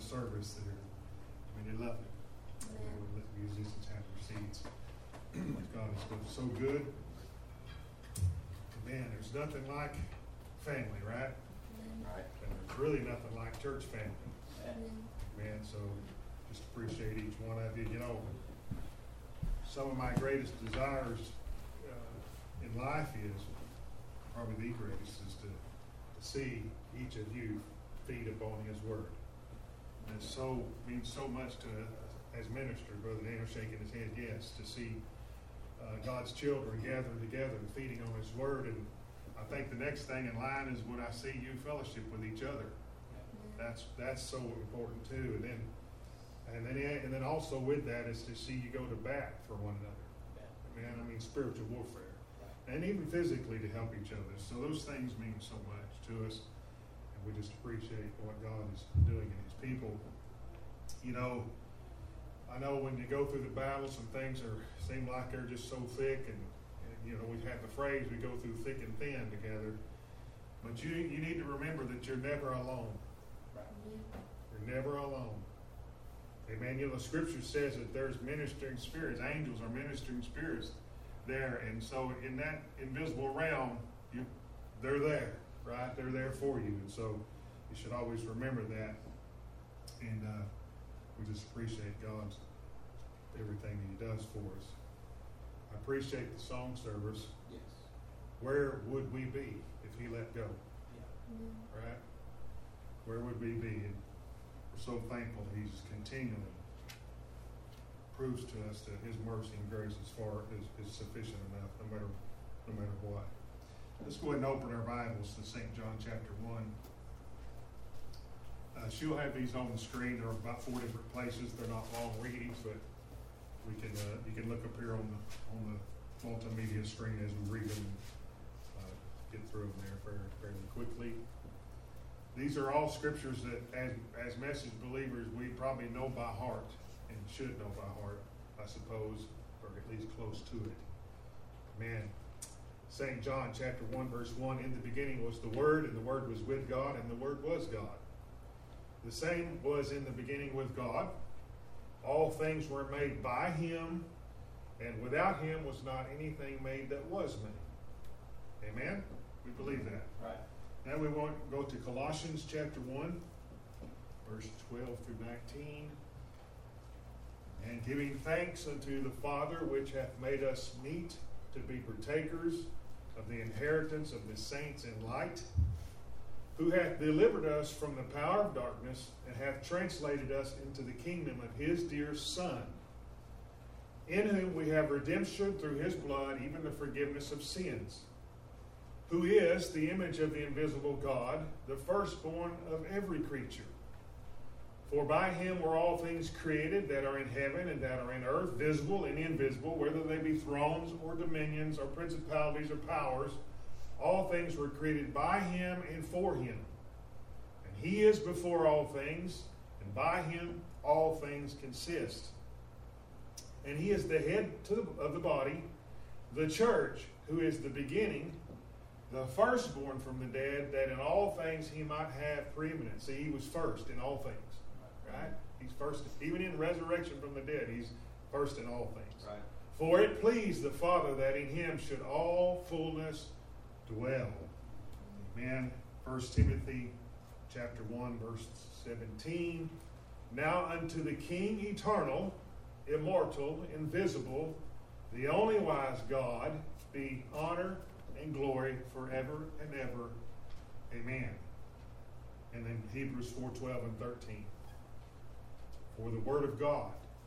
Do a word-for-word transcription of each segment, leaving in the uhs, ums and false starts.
service there. I mean, they loved it. And we'll let the musicians have their seats. God is so good. Man, there's nothing like family, right? Right. And there's really nothing like church family. Amen. Man, so just appreciate each one of you. You know, some of my greatest desires uh, in life is, probably the greatest, is to, to see each of you feed upon His Word. And it so means so much to us as ministers. Brother Daniel shaking his head, yes, to see uh, God's children gathering together and feeding on His Word. And I think the next thing in line is when I see you fellowship with each other. That's that's so important too. And then and then and then also with that is to see you go to bat for one another. Man, I mean spiritual warfare. And even physically to help each other. So those things mean so much to us. And we just appreciate what God is doing in His people. You know, I know when you go through the battle, some things are seem like they're just so thick, and, and you know, we have the phrase, we go through thick and thin together. But you you need to remember that you're never alone. You're never alone. Amen. You know, the scripture says that there's ministering spirits. Angels are ministering spirits there. And so in that invisible realm, you, they're there, right? They're there for you. And so you should always remember that. And uh, we just appreciate God's everything that He does for us. I appreciate the song service. Yes. Where would we be if He let go? Yeah. Right? Where would we be? And we're so thankful that He's continually proves to us that His mercy and grace is far is, is sufficient enough, no matter no matter what. Let's go ahead and open our Bibles to Saint John chapter one. Uh, she'll have these on the screen. There are about four different places. They're not long readings, but we can uh, you can look up here on the on the multimedia screen as we read them. Uh, get through them there fairly, fairly quickly. These are all scriptures that, as as message believers, we probably know by heart and should know by heart, I suppose, or at least close to it. Man, Saint John chapter one, verse one, in the beginning was the Word, and the Word was with God, and the Word was God. The same was in the beginning with God. All things were made by Him, and without Him was not anything made that was made. Amen? We believe that. Right. Now we want to go to Colossians chapter one, verse twelve through nineteen. And giving thanks unto the Father, which hath made us meet to be partakers of the inheritance of the saints in light, who hath delivered us from the power of darkness, and hath translated us into the kingdom of His dear Son, in whom we have redemption through His blood, even the forgiveness of sins, who is the image of the invisible God, the firstborn of every creature. For by Him were all things created that are in heaven and that are in earth, visible and invisible, whether they be thrones or dominions or principalities or powers. All things were created by Him and for Him. And He is before all things, and by Him all things consist. And He is the head to the, of the body, the church, who is the beginning, the firstborn from the dead, that in all things He might have preeminence. See, He was first in all things. Right? He's first, even in resurrection from the dead, He's first in all things. Right. For it pleased the Father that in Him should all fullness dwell. Amen. First Timothy chapter one, verse seventeen. Now unto the King eternal, immortal, invisible, the only wise God, be honor and glory forever and ever. Amen. And then Hebrews four, twelve and thirteen. For the word of God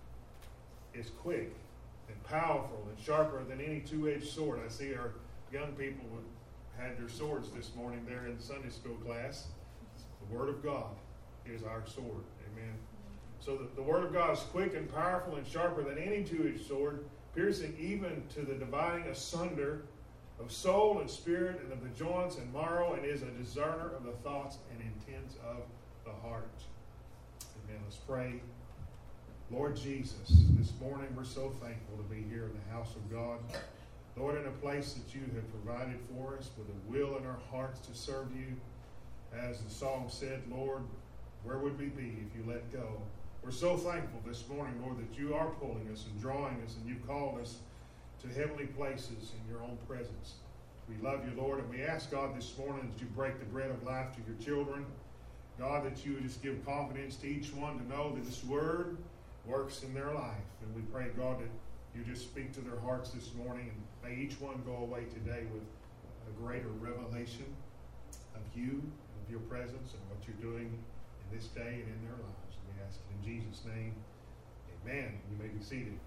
is quick and powerful and sharper than any two-edged sword. I see our young people had their swords this morning there in Sunday school class. The word of God is our sword. Amen. So the, the word of God is quick and powerful and sharper than any two-edged sword, piercing even to the dividing asunder of soul and spirit and of the joints and marrow, and is a discerner of the thoughts and intents of the heart. Amen. Let's pray. Lord Jesus, this morning we're so thankful to be here in the house of God. Lord, in a place that You have provided for us with a will in our hearts to serve You. As the song said, Lord, Where would we be if you let go? We're so thankful this morning, Lord, that you are pulling us and drawing us, and you've called us to heavenly places in your own presence. We love you, Lord, and we ask, God, this morning that you break the bread of life to your children. God, that you would just give confidence to each one to know that this word works in their life. And we pray, God, that you just speak to their hearts this morning, and may each one go away today with a greater revelation of you, of your presence, and what you're doing in this day and in their lives. And we ask it in Jesus' name. Amen. You may be seated.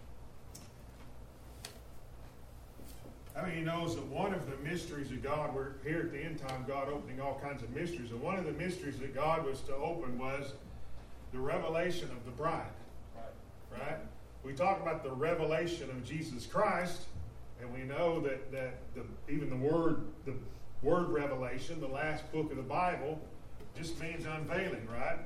I mean, he knows that one of the mysteries of God, we're here at the end time, God opening all kinds of mysteries, and one of the mysteries that God was to open was the revelation of the bride. Right? Right? We talk about the revelation of Jesus Christ, and we know that, that the, even the word the word revelation, the last book of the Bible, just means unveiling, right?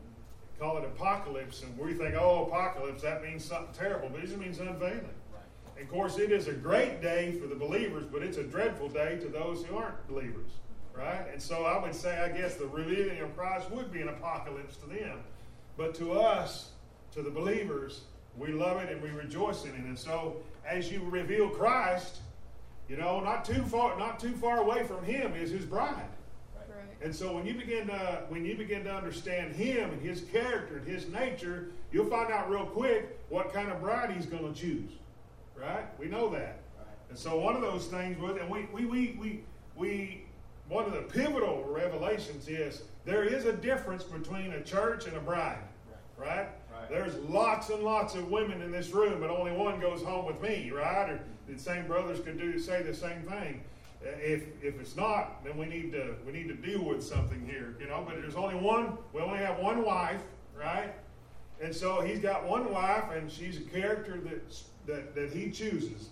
Call it apocalypse, and we think, oh, apocalypse, that means something terrible, but it just means unveiling. Of course, it is a great day for the believers, but it's a dreadful day to those who aren't believers, right? And so I would say, I guess, the revealing of Christ would be an apocalypse to them. But to us, to the believers, we love it and we rejoice in it. And so as you reveal Christ, you know, not too far, not too far away from him is his bride. Right. And so when you begin to when you begin to understand him and his character and his nature, you'll find out real quick what kind of bride he's going to choose. Right? We know that. Right. And so one of those things was, and we, we, we, we, we, one of the pivotal revelations is there is a difference between a church and a bride. Right? Right? Right. There's lots and lots of women in this room, but only one goes home with me, right? Or the same brothers could do say the same thing. If if it's not, then we need to we need to deal with something here, you know. But there's only one. We only have one wife, right? And so he's got one wife, and she's a character that's That, that he chooses.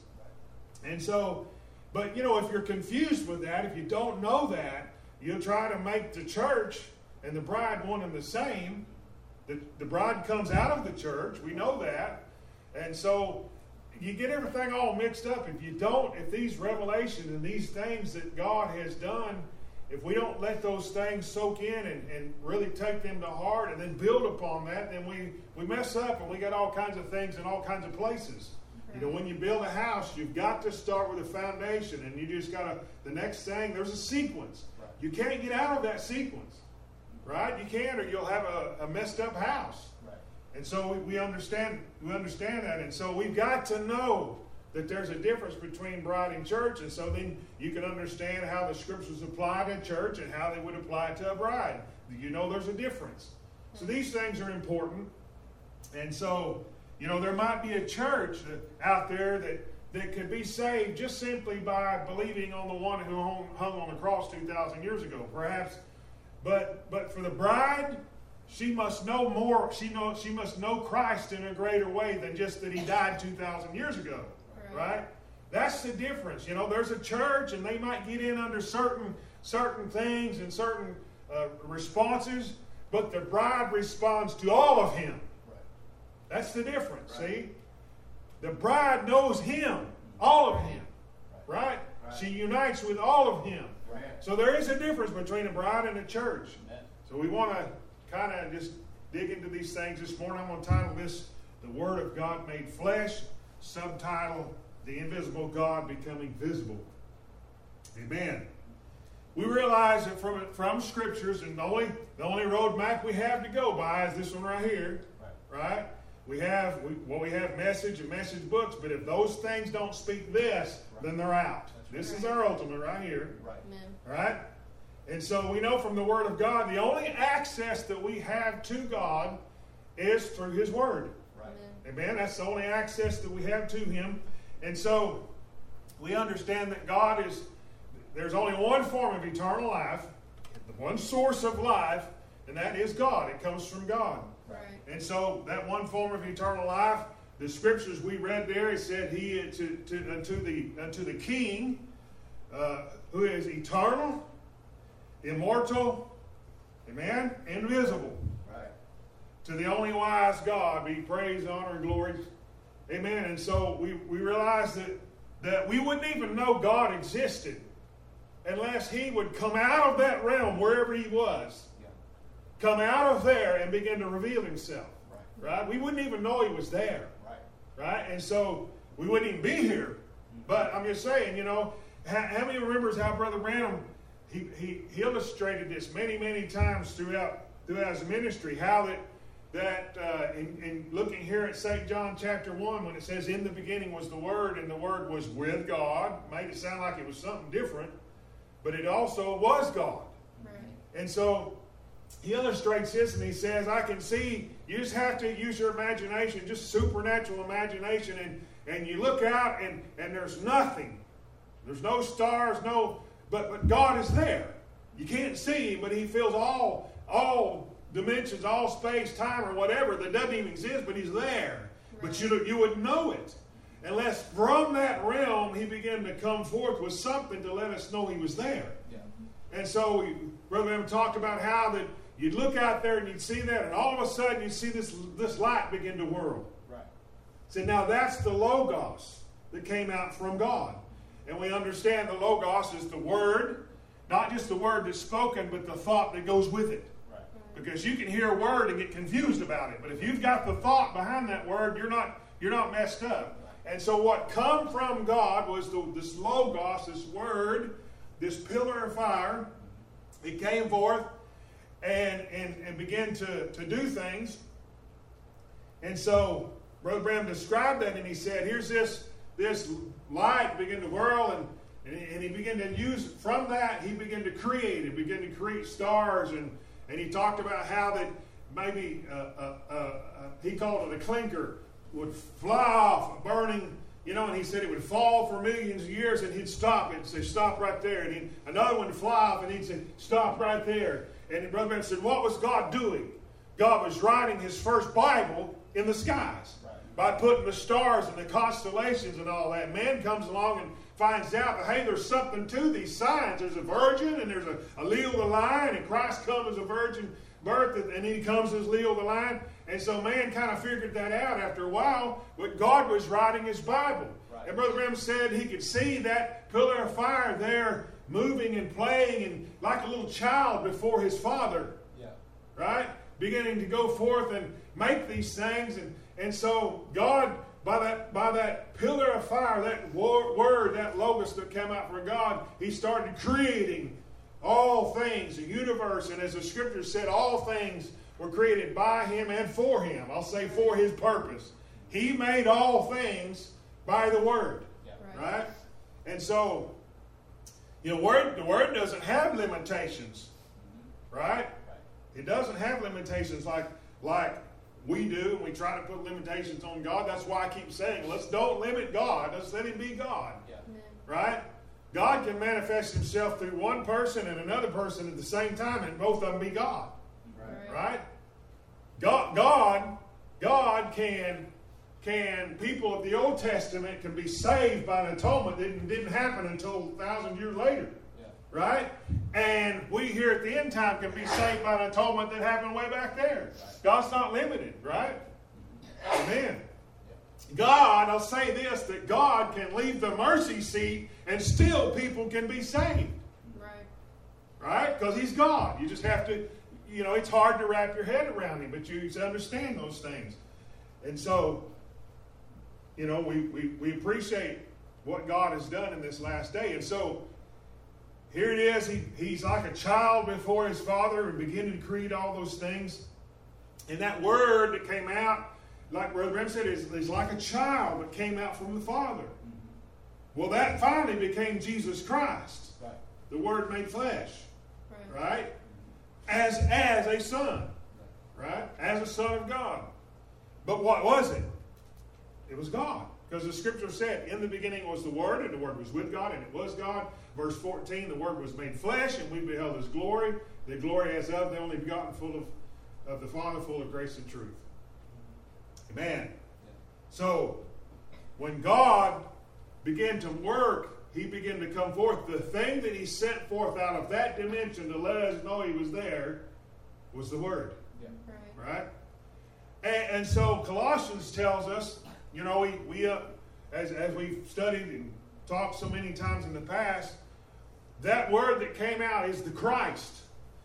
And so, but you know, if you're confused with that, if you don't know that, you'll try to make the church and the bride one and the same. The, the bride comes out of the church, we know that. And so you get everything all mixed up. If you don't, if these revelations and these things that God has done, if we don't let those things soak in and, and really take them to heart and then build upon that, then we, we mess up and we got all kinds of things in all kinds of places. You know, when you build a house, you've got to start with a foundation, and you just got to, the next thing, there's a sequence. Right. You can't get out of that sequence, right? You can't, or you'll have a, a messed up house. Right. And so we, we understand we understand that, and so we've got to know that there's a difference between bride and church, and so then you can understand how the scriptures apply to church and how they would apply to a bride. You know there's a difference. So these things are important, and so you know, there might be a church that, out there that, that could be saved just simply by believing on the one who hung, hung on the cross two thousand years ago, perhaps. But but for the bride, she must know more. She know she must know Christ in a greater way than just that he died two thousand years ago, right. right? That's the difference. You know, there's a church, and they might get in under certain certain things and certain uh, responses, but the bride responds to all of him. That's the difference, right. See? The bride knows him, all of him, right? right? She unites with all of him. Right. So there is a difference between a bride and a church. Amen. So we want to kind of just dig into these things this morning. I'm going to title this, The Word of God Made Flesh, subtitle, The Invisible God Becoming Visible. Amen. We realize that from, from Scriptures, and the only, the only roadmap we have to go by is this one right here, right? right? We have, we, well, we have message and message books, but if those things don't speak this, right. then they're out. That's this right. is our ultimate right here. Right. Right? And so we know from the Word of God, the only access that we have to God is through His Word. Right. Amen. Amen. That's the only access that we have to Him. And so we understand that God is, there's only one form of eternal life, the one source of life, and that is God. It comes from God. Right. And so that one form of eternal life, the scriptures we read there, it said he to, to, unto the unto the King, uh, who is eternal, immortal, amen, invisible. Right. To the only wise God be praise, honor, and glory. Amen. And so we, we realize that, that we wouldn't even know God existed unless he would come out of that realm wherever he was. come out of there and begin to reveal himself. Right. Right? We wouldn't even know he was there. Right. Right? And so we wouldn't even be here. But I'm just saying, you know, how, how many remembers how Brother Branham, he, he, he illustrated this many, many times throughout, throughout his ministry, how that, that uh, in, in looking here at Saint John chapter one, when it says, in the beginning was the Word, and the Word was with God, made it sound like it was something different, but it also was God. Right. And so he illustrates this, and he says, I can see, you just have to use your imagination, just supernatural imagination, and, and you look out, and, and there's nothing. There's no stars, no, but, but God is there. You can't see him, but he fills all, all dimensions, all space, time, or whatever that doesn't even exist, but he's there. Right. But you, you wouldn't know it unless from that realm he began to come forth with something to let us know he was there. Yeah. And so we, Brother Branham talked about how that you'd look out there and you'd see that, and all of a sudden you'd see this, this light begin to whirl. Right. So now that's the Logos that came out from God. And we understand the Logos is the Word, not just the word that's spoken, but the thought that goes with it. Right. Because you can hear a word and get confused about it. But if you've got the thought behind that word, you're not, you're not messed up. And so what come from God was the, this Logos, this Word, this pillar of fire. It came forth and, and, and began to, to do things. And so Brother Branham described that, and he said, here's this, this light began to whirl, and, and, he, and he began to use, from that, he began to create. He began to create stars, and, and he talked about how that maybe, uh, uh, uh, uh, he called it a clinker, would fly off, burning, you know, and he said it would fall for millions of years, and he'd stop it and say, stop right there. And he'd, another one would fly off, and he'd say, stop right there. And Brother Branham said, what was God doing? God was writing his first Bible in the skies. Right. By putting the stars and the constellations and all that. Man comes along and finds out that, hey, there's something to these signs. There's a virgin, and there's a, a Leo the lion, and Christ comes as a virgin birth, and then he comes as Leo the lion. And so man kind of figured that out after a while, but God was writing his Bible. Right. And Brother Branham said he could see that pillar of fire there moving and playing and like a little child before his father. Yeah. Right? Beginning to go forth and make these things. And, and so God, by that, by that pillar of fire, that word, that Logos that came out from God, he started creating all things, the universe. And as the scripture said, all things were created by him and for him. I'll say for his purpose. He made all things by the word. Yeah. Right. right? And so, you know, word, the word doesn't have limitations. Right? Right? It doesn't have limitations like, like we do. And we try to put limitations on God. That's why I keep saying, let's don't limit God. Let's let him be God. Yeah. Right? God can manifest himself through one person and another person at the same time, and both of them be God. Right? right? God, God, God can, can, people of the Old Testament can be saved by an atonement that didn't happen until a thousand years later. Yeah. Right? And we here at the end time can be saved by an atonement that happened way back there. Right. God's not limited, right? Amen. God, I'll say this, that God can leave the mercy seat and still people can be saved. Right. Right? Because he's God. You just have to, you know, it's hard to wrap your head around him, but you understand those things. And so, you know, we, we, we appreciate what God has done in this last day. And so, here it is. He, he's like a child before his father and beginning to create all those things. And that word that came out, like Brother Branham said, is, is like a child that came out from the Father. Well, that finally became Jesus Christ. Right. The Word made flesh. Right? right? As, as a son. Right? As a son of God. But what was it? It was God. Because the Scripture said, in the beginning was the Word, and the Word was with God, and it was God. Verse fourteen, the Word was made flesh, and we beheld his glory. The glory as of the only begotten, full of, of the Father, full of grace and truth. Amen. So, when God began to work, he began to come forth. The thing that he sent forth out of that dimension to let us know he was there was the Word. Yeah. Right? right? And, and so, Colossians tells us, you know, we, we uh, as, as we've studied and talked so many times in the past, that Word that came out is the Christ.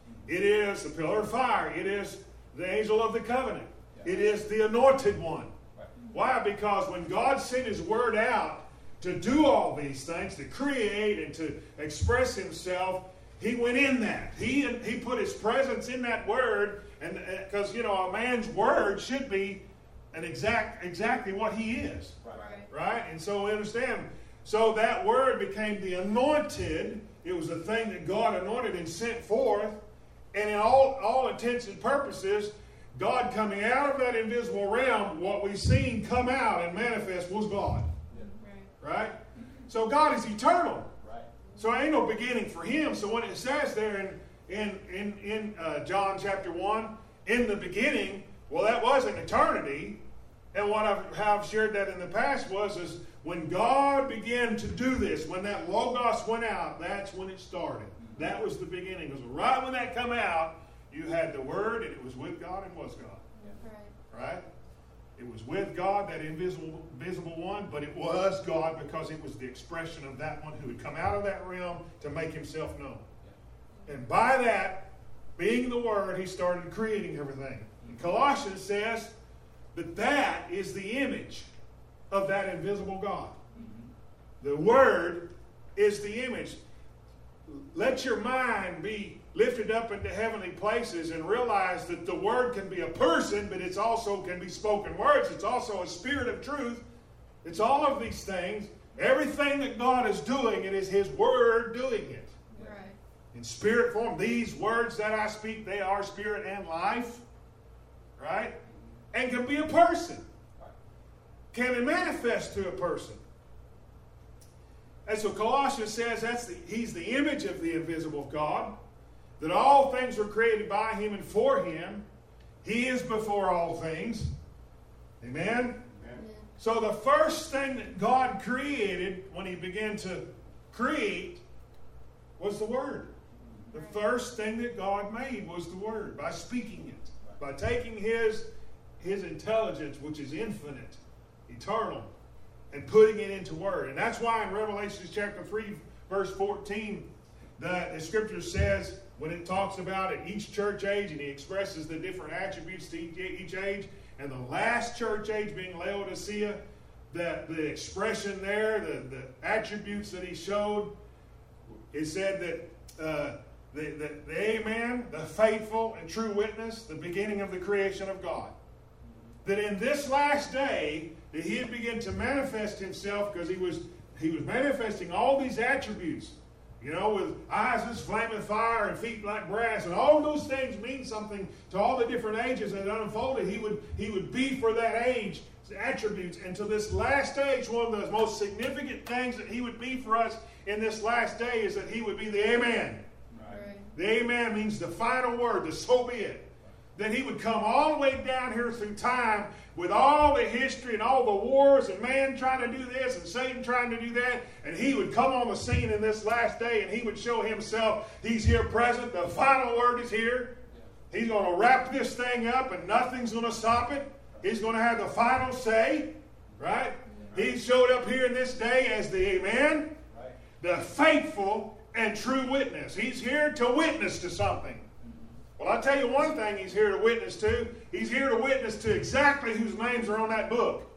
It is the pillar of fire. It is the angel of the covenant. It is the anointed one. Why? Because when God sent His word out to do all these things, to create and to express Himself, He went in that. He, he put His presence in that word, and because, you know, a man's word should be an exact exactly what he is. Right. Right? And so we understand. So that word became the anointed. It was the thing that God anointed and sent forth. And in all, all intents and purposes, God coming out of that invisible realm, what we've seen come out and manifest was God. Right. Right? So God is eternal. Right. So there ain't no beginning for Him. So when it says there in in in, in uh, John chapter one, in the beginning, well, that was an eternity. And what I've, how I've shared that in the past was is when God began to do this, when that Logos went out, that's when it started. That was the beginning. Because right when that come out, you had the Word, and it was with God and was God. Right. Right? It was with God, that invisible visible one, but it was God because it was the expression of that one who had come out of that realm to make Himself known. And by that, being the Word, He started creating everything. And Colossians says that that is the image of that invisible God. The Word is the image. Let your mind be lifted up into heavenly places and realize that the Word can be a person, but it's also can be spoken words. It's also a spirit of truth. It's all of these things. Everything that God is doing, it is His Word doing it. Right. In spirit form. These words that I speak, they are spirit and life. Right? And can be a person. Can it manifest to a person? And so Colossians says that's the, He's the image of the invisible God, that all things were created by Him and for Him. He is before all things. Amen? Amen. So the first thing that God created when He began to create was the Word. The first thing that God made was the Word, by speaking it, by taking His, His intelligence, which is infinite, eternal, and putting it into word. And that's why in Revelation chapter three, verse fourteen, the, the scripture says, when it talks about at each church age, and he expresses the different attributes to each, each age, and the last church age being Laodicea, the, the expression there, the, the attributes that he showed, it said that uh, the, the, the Amen, the faithful and true witness, the beginning of the creation of God. That in this last day, that he had begun to manifest himself, because he was he was manifesting all these attributes, you know, with eyes as flaming fire and feet like brass, and all those things mean something to all the different ages that unfolded. He would he would be for that age attributes, and to this last age, one of the most significant things that he would be for us in this last day is that he would be the Amen. Right. The Amen means the final word, the so be it. That he would come all the way down here through time with all the history and all the wars and man trying to do this and Satan trying to do that, and he would come on the scene in this last day and he would show himself. He's here present. The final word is here. He's going to wrap this thing up and nothing's going to stop it. He's going to have the final say, right? He showed up here in this day as the Amen, the faithful and true witness. He's here to witness to something. Well, I'll tell you one thing he's here to witness to. He's here to witness to exactly whose names are on that book.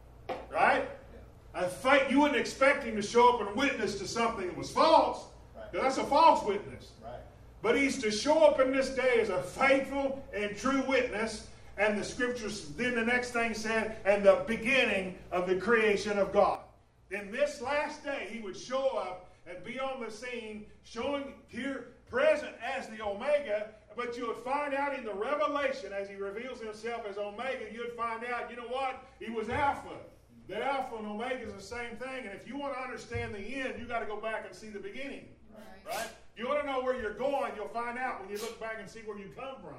Right? A faith, you wouldn't expect him to show up and witness to something that was false. Because that's a false witness. Right. But he's to show up in this day as a faithful and true witness. And the scriptures, then the next thing said, and the beginning of the creation of God. In this last day, he would show up and be on the scene, showing here, present as the Omega. But you would find out in the Revelation, as he reveals himself as Omega, you would find out, you know what? He was Alpha. That Alpha and Omega is the same thing. And if you want to understand the end, you got to go back and see the beginning. Right. Right? You want to know where you're going, you'll find out when you look back and see where you come from.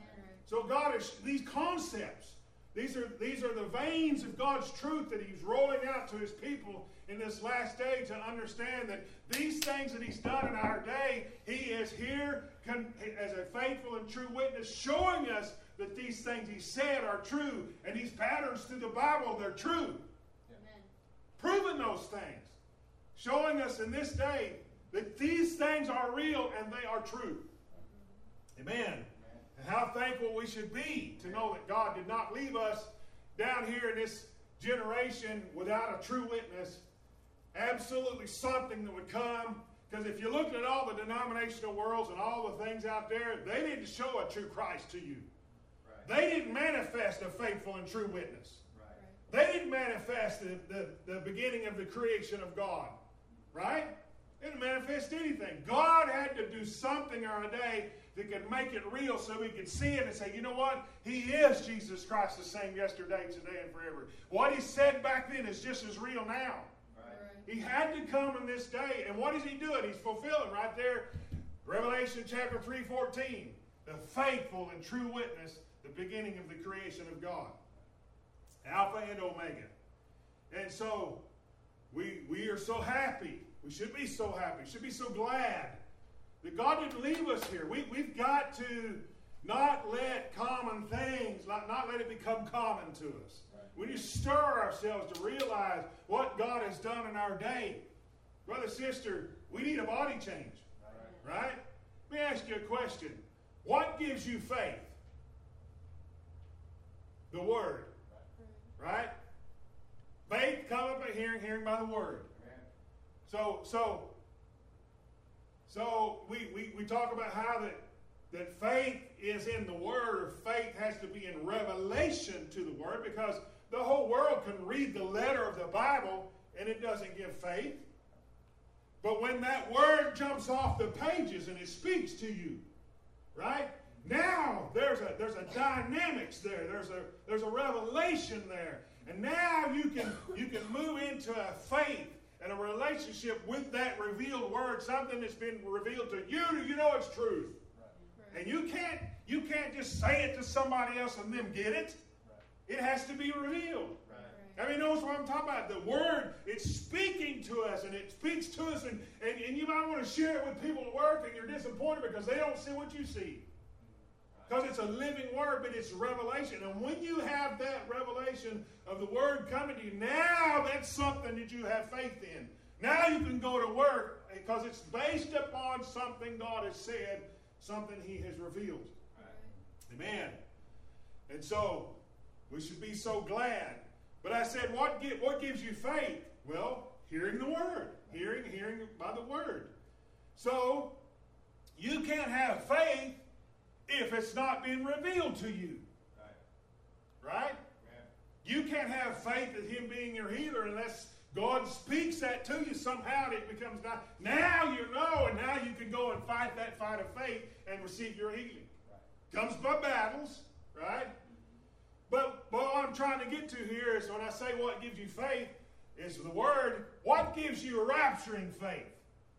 So God is, these concepts, these are, these are the veins of God's truth that he's rolling out to his people in this last day to understand that these things that he's done in our day, he is here as a faithful and true witness, showing us that these things he said are true, and these patterns through the Bible, they're true. Amen. Proving those things. Showing us in this day that these things are real and they are true. Amen. And how thankful we should be to know that God did not leave us down here in this generation without a true witness. Absolutely something that would come. Because if you looked at all the denominational worlds and all the things out there, they didn't show a true Christ to you. Right. They didn't manifest a faithful and true witness. Right. They didn't manifest the, the, the beginning of the creation of God. Right? They didn't manifest anything. God had to do something on a day that could make it real so we could see it and say, you know what? He is Jesus Christ, the same yesterday, today, and forever. What he said back then is just as real now. He had to come in this day. And what is he doing? He's fulfilling right there. Revelation chapter three fourteen. The faithful and true witness, the beginning of the creation of God. Alpha and Omega. And so, we, we are so happy. We should be so happy. Should be so glad that God didn't leave us here. We, we've got to not let common things, not, not let it become common to us. We need to stir ourselves to realize what God has done in our day. Brother, sister, we need a body change. Right? Right? Let me ask you a question. What gives you faith? The Word. Right? Faith cometh by hearing, hearing by the Word. So, so, so we, we, we talk about how that that faith is in the Word, or faith has to be in revelation to the Word, because the whole world can read the letter of the Bible and it doesn't give faith. But when that Word jumps off the pages and it speaks to you, right? Now there's a there's a dynamics there. There's a there's a revelation there. And now you can you can move into a faith and a relationship with that revealed Word, something that's been revealed to you. You know it's truth. And you can't you can't just say it to somebody else and them get it. Right. It has to be revealed. Right. I mean, knows what I'm talking about. The Word, it's speaking to us, and it speaks to us, and, and, and you might want to share it with people at work, and you're disappointed because they don't see what you see. Because it's a living Word, but it's revelation. And when you have that revelation of the Word coming to you, now that's something that you have faith in. Now you can go to work because it's based upon something God has said, something he has revealed. Right. Amen. And so, we should be so glad. But I said, what, give, what gives you faith? Well, hearing the Word. Hearing, hearing by the Word. So, you can't have faith if it's not been revealed to you. Right? Right? Yeah. You can't have faith in him being your healer unless God speaks that to you somehow, and it becomes not. Now you know, and now you can go and fight that fight of faith and receive your healing. Right. Comes by battles, right? But, but what I'm trying to get to here is when I say what gives you faith is the Word. What gives you a rapturing faith?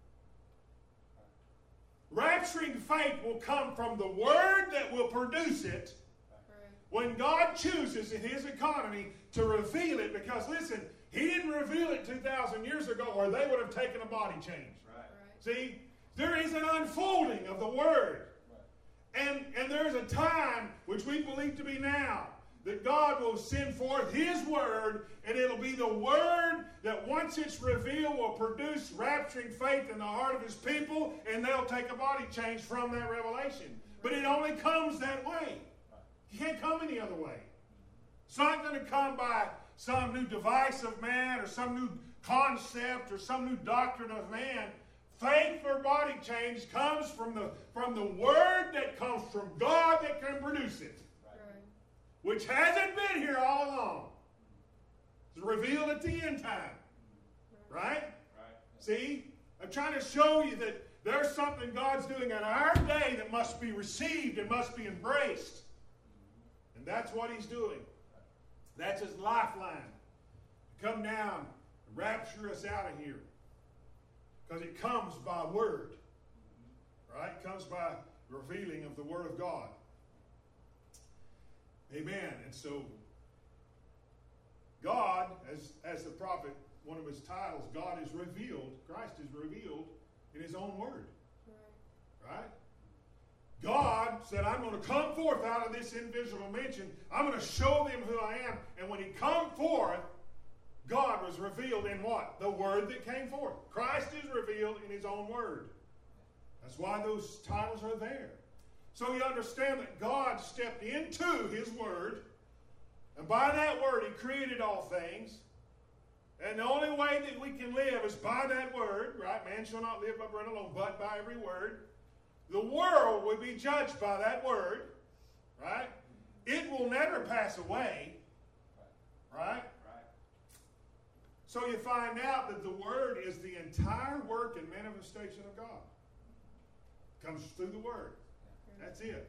Rapturing faith will come from the Word that will produce it when God chooses in His economy to reveal it. Because listen, He didn't reveal it two thousand years ago, or they would have taken a body change. Right. Right. See, there is an unfolding of the Word. Right. And, and there is a time, which we believe to be now, that God will send forth His Word, and it'll be the Word that once it's revealed will produce rapturing faith in the heart of His people, and they'll take a body change from that revelation. But it only comes that way. You can't come any other way. It's not going to come by some new device of man or some new concept or some new doctrine of man. Faith for body change comes from the, from the Word that comes from God that can produce it. Right. Which hasn't been here all along. It's revealed at the end time. Right? Right. See? I'm trying to show you that there's something God's doing in our day that must be received and must be embraced. And that's what He's doing. That's His lifeline. Come down and rapture us out of here. Because it comes by Word. Right? It comes by revealing of the Word of God. Amen. And so, God, as, as the prophet, one of his titles, God is revealed, Christ is revealed in His own Word. Right? God said, I'm going to come forth out of this invisible dimension. I'm going to show them who I am. And when He come forth, God was revealed in what? The Word that came forth. Christ is revealed in His own Word. That's why those titles are there. So you understand that God stepped into His Word, and by that Word He created all things. And the only way that we can live is by that Word, right? Man shall not live by bread alone, but by every word. The world will be judged by that Word, right? It will never pass away, right? Right. So you find out that the Word is the entire work and manifestation of God. It comes through the Word. That's it.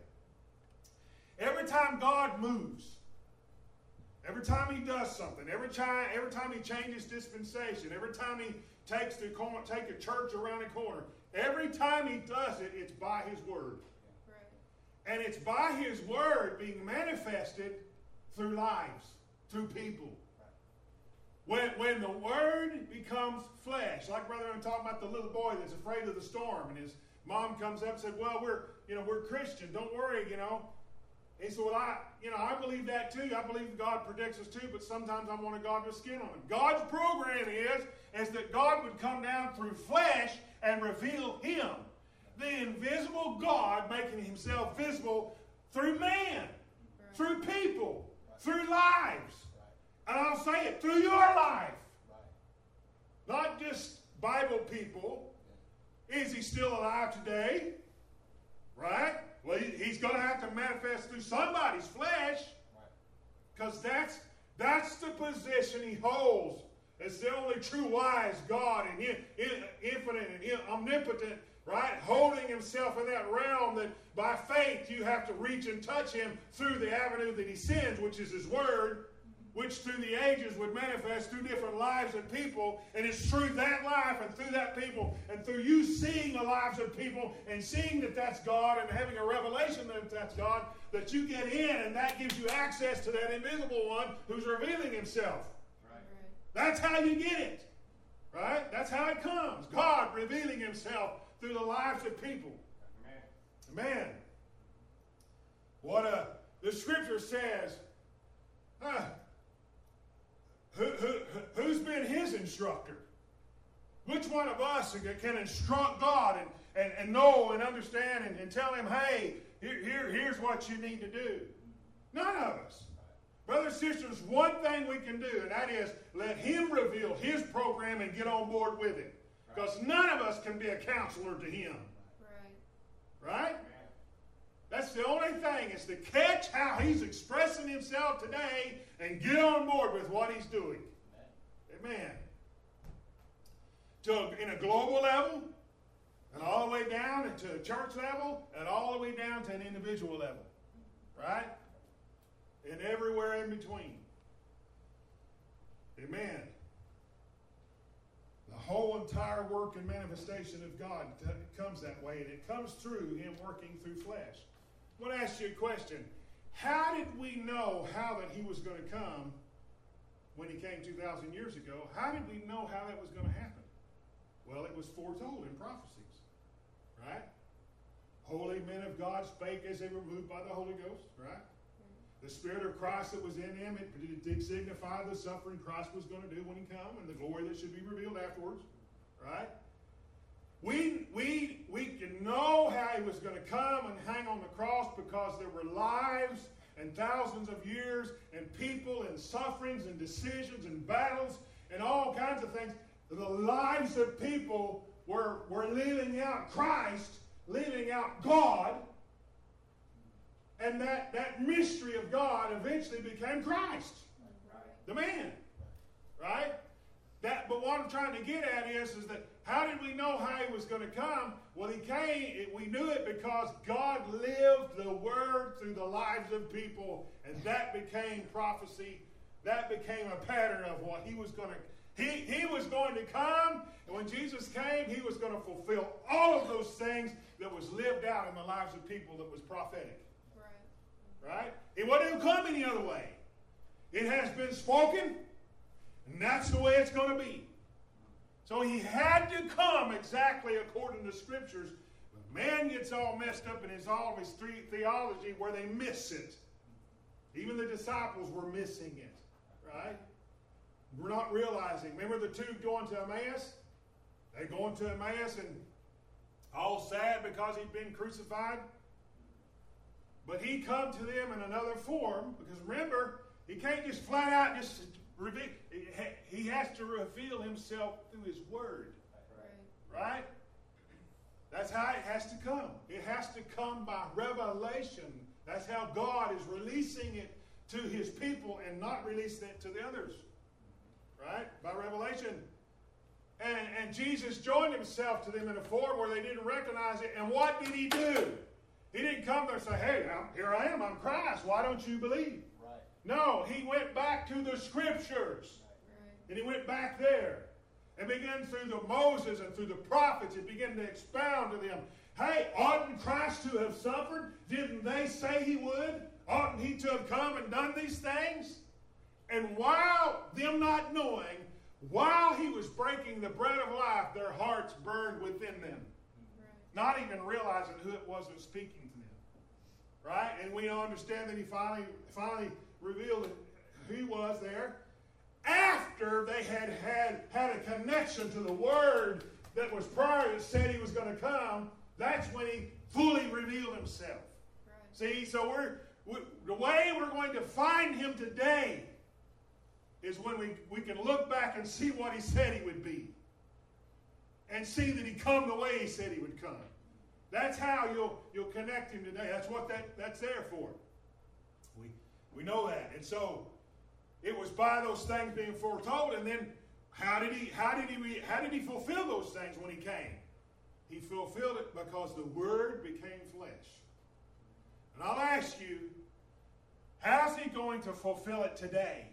Every time God moves, every time He does something, every time, every time He changes dispensation, every time He takes the corner, take a church around a corner, every time He does it, it's by His Word. Right. And it's by His Word being manifested through lives, through people. When, when the Word becomes flesh, like Brother I'm talking about the little boy that's afraid of the storm, and his mom comes up and said, well, we're, you know, we're Christian. Don't worry, you know. He said, well, I, you know, I believe that too. I believe God protects us too, but sometimes I want a God with skin on it. God's program is, is that God would come down through flesh and reveal Him. The invisible God making Himself visible through man, right. through people, right. through lives. Right. And I'll say it, through your life. Right. Not just Bible people. Is He still alive today? Right? Well, He's going to have to manifest through somebody's flesh. Because that's, that's the position He holds as the only true wise God and in, in, infinite and in, omnipotent, right? Holding Himself in that realm that by faith you have to reach and touch Him through the avenue that He sends, which is His Word, which through the ages would manifest through different lives and people. And it's through that life and through that people and through you seeing the lives of people and seeing that that's God and having a revelation that that's God, that you get in, and that gives you access to that invisible one who's revealing Himself. Right. That's how you get it. Right? That's how it comes. God revealing Himself through the lives of people. Amen. Amen. What a, the Scripture says, huh, Who, who, who's been His instructor? Which one of us can instruct God and, and, and know and understand and, and tell Him, hey, here, here, here's what you need to do? None of us. Brothers and sisters, one thing we can do, and that is let Him reveal His program and get on board with it. Because none of us can be a counselor to Him. Right? Right? That's the only thing, is to catch how He's expressing Himself today and get on board with what He's doing. Amen. Amen. To, in a global level, and all the way down into a church level, and all the way down to an individual level. Right? And everywhere in between. Amen. The whole entire work and manifestation of God t- comes that way, and it comes through Him working through flesh. I want to ask you a question. How did we know how that He was going to come when He came two thousand years ago? How did we know how that was going to happen? Well, it was foretold in prophecies, right? Holy men of God spake as they were moved by the Holy Ghost, right? The Spirit of Christ that was in Him, it did signify the suffering Christ was going to do when He come and the glory that should be revealed afterwards, right? We, we, we can know how He was going to come and hang on the cross because there were lives and thousands of years and people and sufferings and decisions and battles and all kinds of things. The lives of people were, were living out Christ, living out God, and that, that mystery of God eventually became Christ, right. The man, right? That, but what I'm trying to get at is, is that how did we know how He was going to come? Well, He came, we knew it because God lived the Word through the lives of people, and that became prophecy. That became a pattern of what He was going to, he, he was going to come, and when Jesus came, He was going to fulfill all of those things that was lived out in the lives of people that was prophetic. Right. Right? It wouldn't come any other way. It has been spoken, and that's the way it's going to be. So He had to come exactly according to Scriptures. But man gets all messed up in his all of his theology where they miss it. Even the disciples were missing it. Right? We're not realizing. Remember the two going to Emmaus? They going to Emmaus and all sad because He'd been crucified. But he come to them in another form, because remember, he can't just flat out just reveal. He has to reveal himself through his word. Right. Right? That's how it has to come. It has to come by revelation. That's how God is releasing it to his people and not releasing it to the others. Right? By revelation. And, and Jesus joined himself to them in a form where they didn't recognize it. And what did he do? He didn't come there and say, hey, I'm, here I am, I'm Christ. Why don't you believe? Right. No, he went back to the scriptures. Right. And he went back there. And began through the Moses and through the prophets and began to expound to them. Hey, oughtn't Christ to have suffered? Didn't they say he would? Oughtn't he to have come and done these things? And while them not knowing, while he was breaking the bread of life, their hearts burned within them. Right. Not even realizing who it was that was speaking to them. Right? And we understand that he finally, finally revealed who he was there. After they had, had had a connection to the word that was prior that said he was going to come, that's when he fully revealed himself. Right. See, so we're we, the way we're going to find him today is when we, we can look back and see what he said he would be. And see that he come the way he said he would come. That's how you'll you'll connect him today. That's what that, that's there for. We we know that. And so it was by those things being foretold, and then how did he how did he how did he fulfill those things when he came? He fulfilled it because the Word became flesh. And I'll ask you, how's he going to fulfill it today?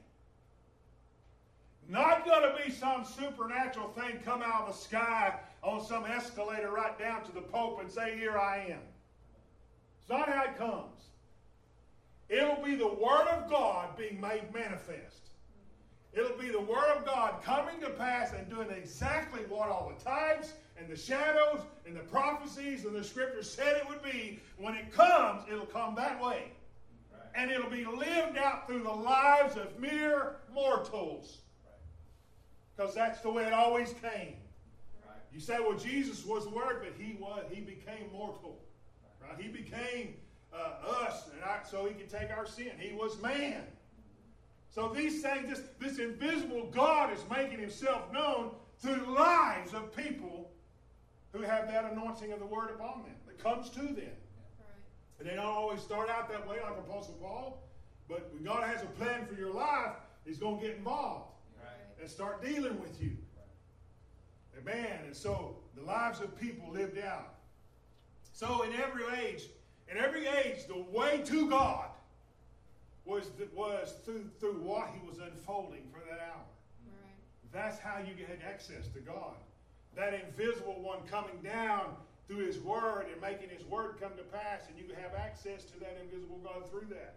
Not going to be some supernatural thing come out of the sky on some escalator right down to the Pope and say, here I am. It's not how it comes. It'll be the Word of God being made manifest. It'll be the Word of God coming to pass and doing exactly what all the types and the shadows and the prophecies and the Scriptures said it would be. When it comes, it'll come that way. Right. And it'll be lived out through the lives of mere mortals. Because that's the way it always came. Right. You say, well, Jesus was the Word, but he was he became mortal. Right? He became uh, us, and I, so he could take our sin. He was man. So these things, this, this invisible God is making himself known through the lives of people who have that anointing of the Word upon them, that comes to them. Right. And they don't always start out that way like Apostle Paul, but when God has a plan for your life, he's going to get involved. Right. And start dealing with you. Right. Amen. And so the lives of people lived out. So in every age, in every age, the way to God was was through through what he was unfolding for that hour. Right. That's how you had access to God. That invisible one coming down through his word and making his word come to pass, and you could have access to that invisible God through that.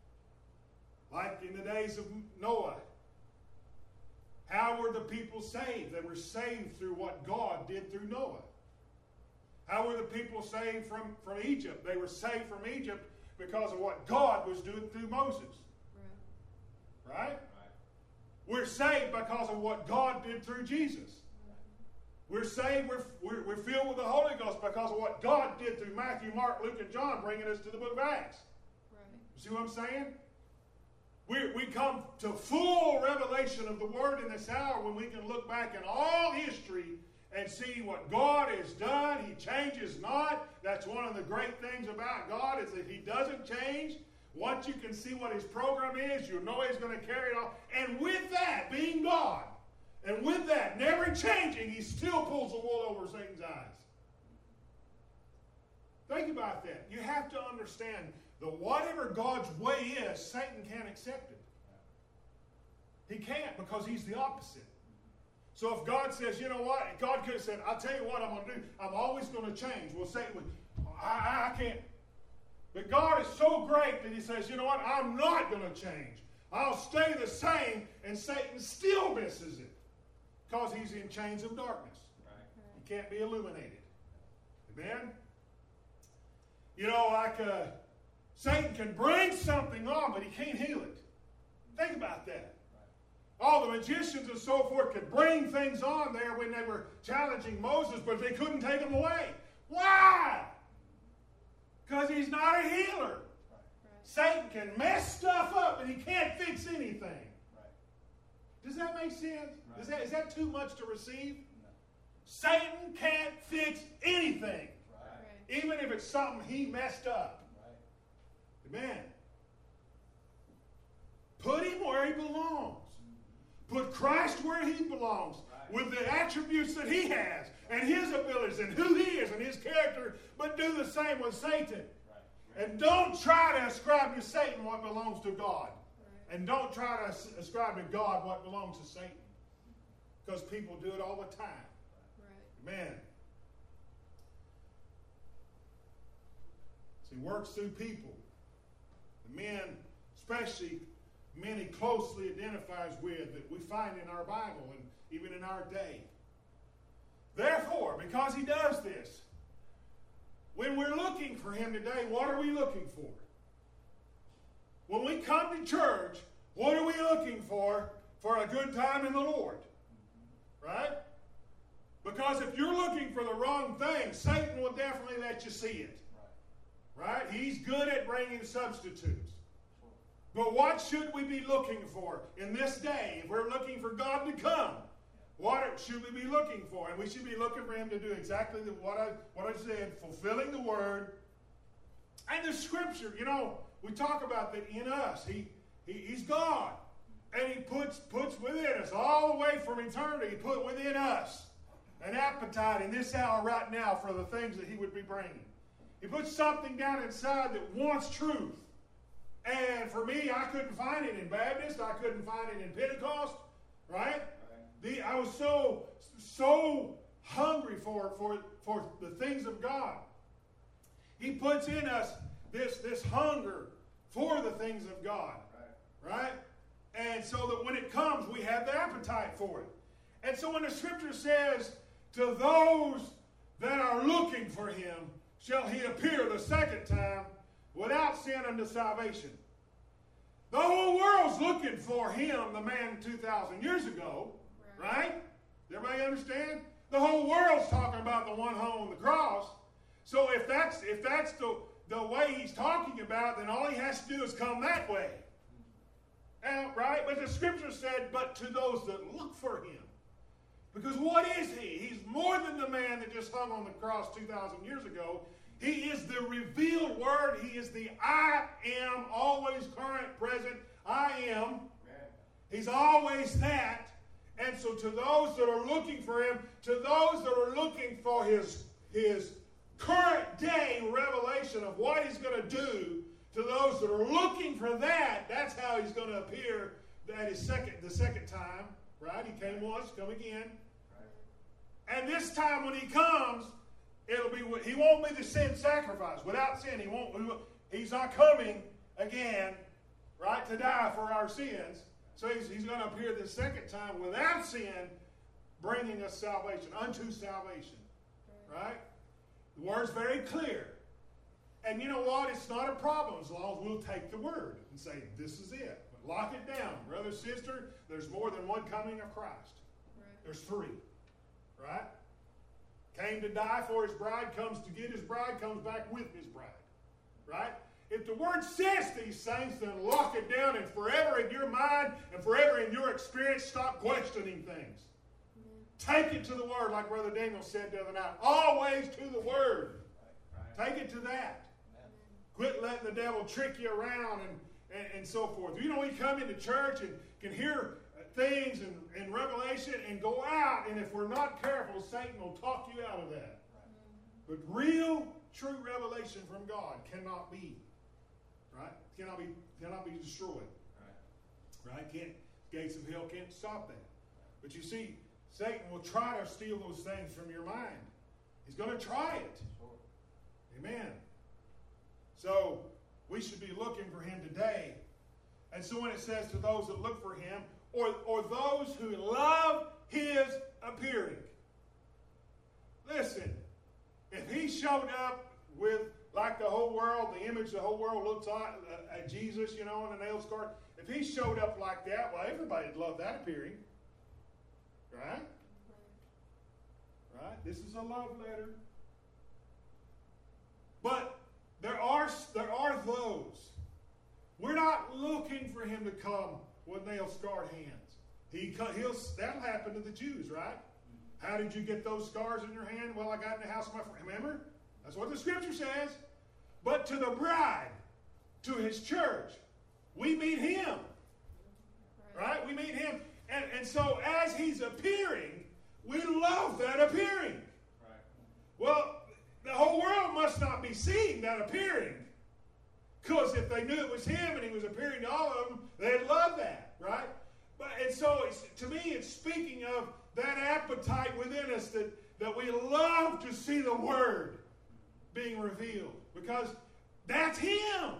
Like in the days of Noah. How were the people saved? They were saved through what God did through Noah. How were the people saved from, from Egypt? They were saved from Egypt because of what God was doing through Moses. Right. Right? Right. We're saved because of what God did through Jesus. Right. We're saved, we're, we're, we're filled with the Holy Ghost because of what God did through Matthew, Mark, Luke, and John, bringing us to the book of Acts. Right. You see what I'm saying? We, we come to full revelation of the Word in this hour when we can look back in all history and see what God has done. He changes not. That's one of the great things about God is that he doesn't change. Once you can see what his program is, you know he's going to carry it on. And with that, being God, and with that, never changing, he still pulls the wool over Satan's eyes. Think about that. You have to understand that whatever God's way is, Satan can't accept it. He can't, because he's the opposite. So if God says, you know what, God could have said, I'll tell you what I'm going to do. I'm always going to change. Well, Satan would, I, I can't. But God is so great that he says, you know what, I'm not going to change. I'll stay the same, and Satan still misses it because he's in chains of darkness. Right. He can't be illuminated. Amen? You know, like uh, Satan can bring something on, but he can't heal it. Think about that. All the magicians and so forth could bring things on there when they were challenging Moses, but they couldn't take them away. Why? Because he's not a healer. Satan can mess stuff up and he can't fix anything. Right. Does that make sense? Right. Is that, is that too much to receive? No. Satan can't fix anything. Right. Right. Even if it's something he messed up. Right. Amen. Put him where he belongs. Put Christ where he belongs. Right. With the attributes that he has. And his abilities and who he is and his character. But do the same with Satan. Right. And don't try to ascribe to Satan what belongs to God. Right. And don't try to ascribe to God what belongs to Satan. Because people do it all the time. Right. Amen. So he works through people. The men, especially men he closely identifies with, that we find in our Bible and even in our day. Therefore, because he does this, when we're looking for him today, what are we looking for? When we come to church, what are we looking for for a good time in the Lord? Right? Because if you're looking for the wrong thing, Satan will definitely let you see it. Right? He's good at bringing substitutes. But what should we be looking for in this day? If we're looking for God to come, what should we be looking for? And we should be looking for him to do exactly what I, what I said, fulfilling the word. And the scripture, you know, we talk about that in us. He, he He's God. And he puts, puts within us, all the way from eternity, he put within us an appetite in this hour right now for the things that he would be bringing. He puts something down inside that wants truth. And for me, I couldn't find it in Baptist. I couldn't find it in Pentecost. Right? The, I was so, so hungry for, for, for the things of God. He puts in us this, this hunger for the things of God. Right. Right? And so that when it comes, we have the appetite for it. And so when the scripture says, to those that are looking for him, shall he appear the second time without sin unto salvation. The whole world's looking for him, the man two thousand years ago. Right? Right? Everybody understand? The whole world's talking about the one hung on the cross. So if that's if that's the, the way he's talking about, then all he has to do is come that way. And, right? But the scripture said, but to those that look for him. Because what is he? He's more than the man that just hung on the cross two thousand years ago. He is the revealed word. He is the I am, always current, present. I am. He's always that. And so to those that are looking for him, to those that are looking for his, his current day revelation of what he's going to do, to those that are looking for that, that's how he's going to appear at his second, the second time. Right? He came once, come again. Right. And this time when he comes, it'll be he won't be the sin sacrifice. Without sin, he won't. He's not coming again, right, to die for our sins. So he's, he's going to appear the second time without sin, bringing us salvation, unto salvation. Right? The word's very clear. And you know what? It's not a problem as long as we'll take the word and say, this is it. But lock it down. Brother, sister, there's more than one coming of Christ. Right. There's three. Right? Came to die for his bride, comes to get his bride, comes back with his bride. Right? If the word says these things, then lock it down and forever in your mind and forever in your experience, stop questioning things. Mm-hmm. Take it to the word, like Brother Daniel said the other night. Always to the word. Right. Take it to that. Mm-hmm. Quit letting the devil trick you around and, and, and so forth. You know, we come into church and can hear things and, and revelation and go out, and if we're not careful, Satan will talk you out of that. Right. But real, true revelation from God cannot be. Right? Cannot be cannot be destroyed. Right? Right? Can't gates of hell can't stop that. But you see, Satan will try to steal those things from your mind. He's going to try it. Amen. So we should be looking for him today. And so when it says to those that look for him, or, or those who love his appearing. Listen, if he showed up with, like the whole world, the image the whole world looks at, uh, at Jesus, you know, on a nail scar, if he showed up like that, well, everybody'd love that appearing. Right? Right? This is a love letter. But there are, there are those We're not looking for him to come with nail-scarred hands. He, he'll, that'll happen to the Jews, right? How did you get those scars in your hand? Well, I got in the house of my friend. Remember? That's what the Scripture says. But to the bride, to his church, we meet him. Right? We meet him. And, and so as he's appearing, we love that appearing. Right. Well, the whole world must not be seeing that appearing. Because if they knew it was him and he was appearing to all of them, they'd love that. Right? But, and so it's, to me, it's speaking of that appetite within us that, that we love to see the Word being revealed. Because that's him.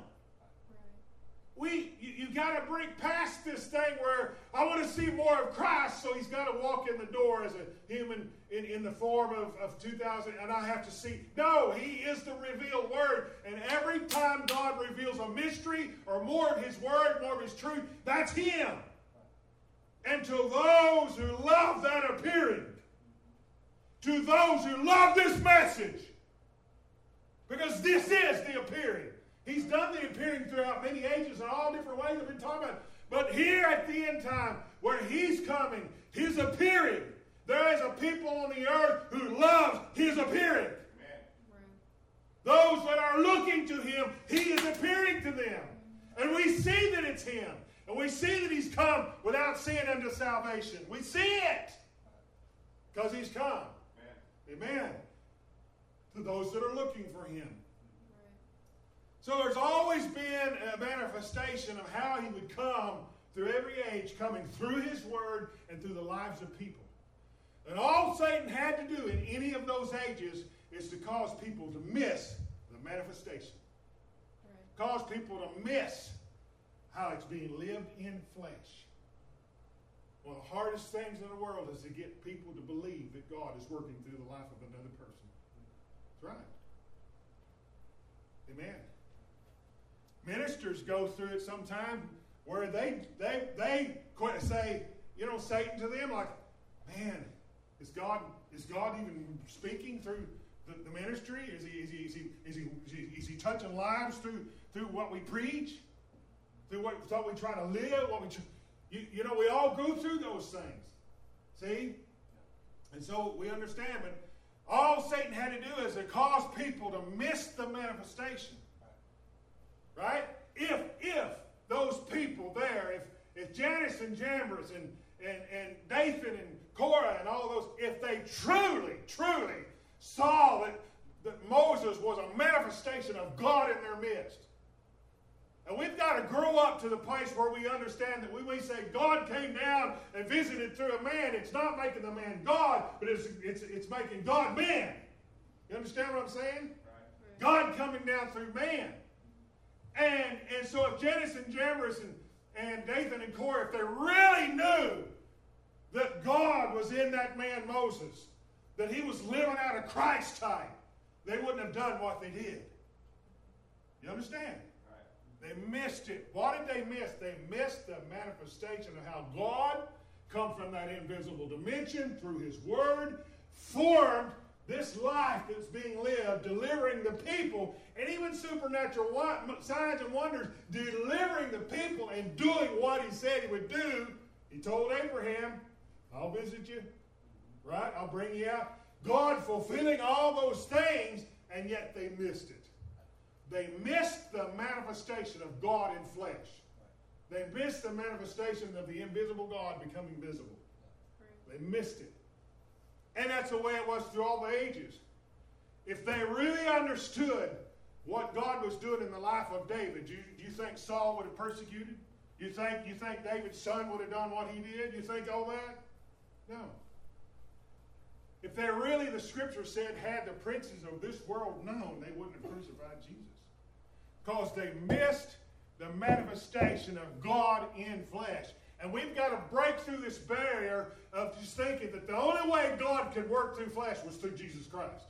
We, you, you got to break past this thing where I want to see more of Christ, so he's got to walk in the door as a human in, in the form of, of two thousand, and I have to see. No, he is the revealed Word, and every time God reveals a mystery or more of his Word, more of his truth, that's him. And to those who love that appearing, to those who love this message, because this is the appearing. He's done the appearing throughout many ages in all different ways I've been talking about. But here at the end time, where he's coming, his appearing, there is a people on the earth who loves his appearing. Amen. Those that are looking to him, he is appearing to them. And we see that it's him. And we see that he's come without sin unto salvation. We see it. Because he's come. Amen. Amen. To those that are looking for him. So there's always been a manifestation of how he would come through every age, coming through his word and through the lives of people. And all Satan had to do in any of those ages is to cause people to miss the manifestation. Right. Cause people to miss how it's being lived in flesh. One of the hardest things in the world is to get people to believe that God is working through the life of another person. That's right. Amen. Ministers go through it sometime where they they they quit say, you know, Satan to them like, man, is God is God even speaking through the, the ministry? Is he is he is he is he is he, is he touching lives through through what we preach, through what, what we try to live? What we tr- you, you know, we all go through those things. See, and so we understand, but all Satan had to do is to cause people to miss the manifestation. Right? If if those people there, if if Jannes and Jambres and, and, and Dathan and Korah and all those, if they truly, truly saw that, that Moses was a manifestation of God in their midst. And we've got to grow up to the place where we understand that when we say God came down and visited through a man, it's not making the man God, but it's it's, it's making God man. You understand what I'm saying? Right. God coming down through man. And, and so if Jannes and Jambres and, and Dathan and Korah, if they really knew that God was in that man Moses, that he was living out a Christ type, they wouldn't have done what they did. You understand? Right. They missed it. What did they miss? They missed the manifestation of how God, come from that invisible dimension through his word, formed this life that's being lived, delivering the people, and even supernatural signs and wonders, delivering the people and doing what he said he would do. He told Abraham, I'll visit you, right? I'll bring you out. God fulfilling all those things, and yet they missed it. They missed the manifestation of God in flesh. They missed the manifestation of the invisible God becoming visible. They missed it. And that's the way it was through all the ages. If they really understood what God was doing in the life of David, do you, do you think Saul would have persecuted? You think, you think David's son would have done what he did? You think all that? No. If they really, the scripture said, had the princes of this world known, they wouldn't have crucified Jesus. Because they missed the manifestation of God in flesh. And we've got to break through this barrier of just thinking that the only way God could work through flesh was through Jesus Christ.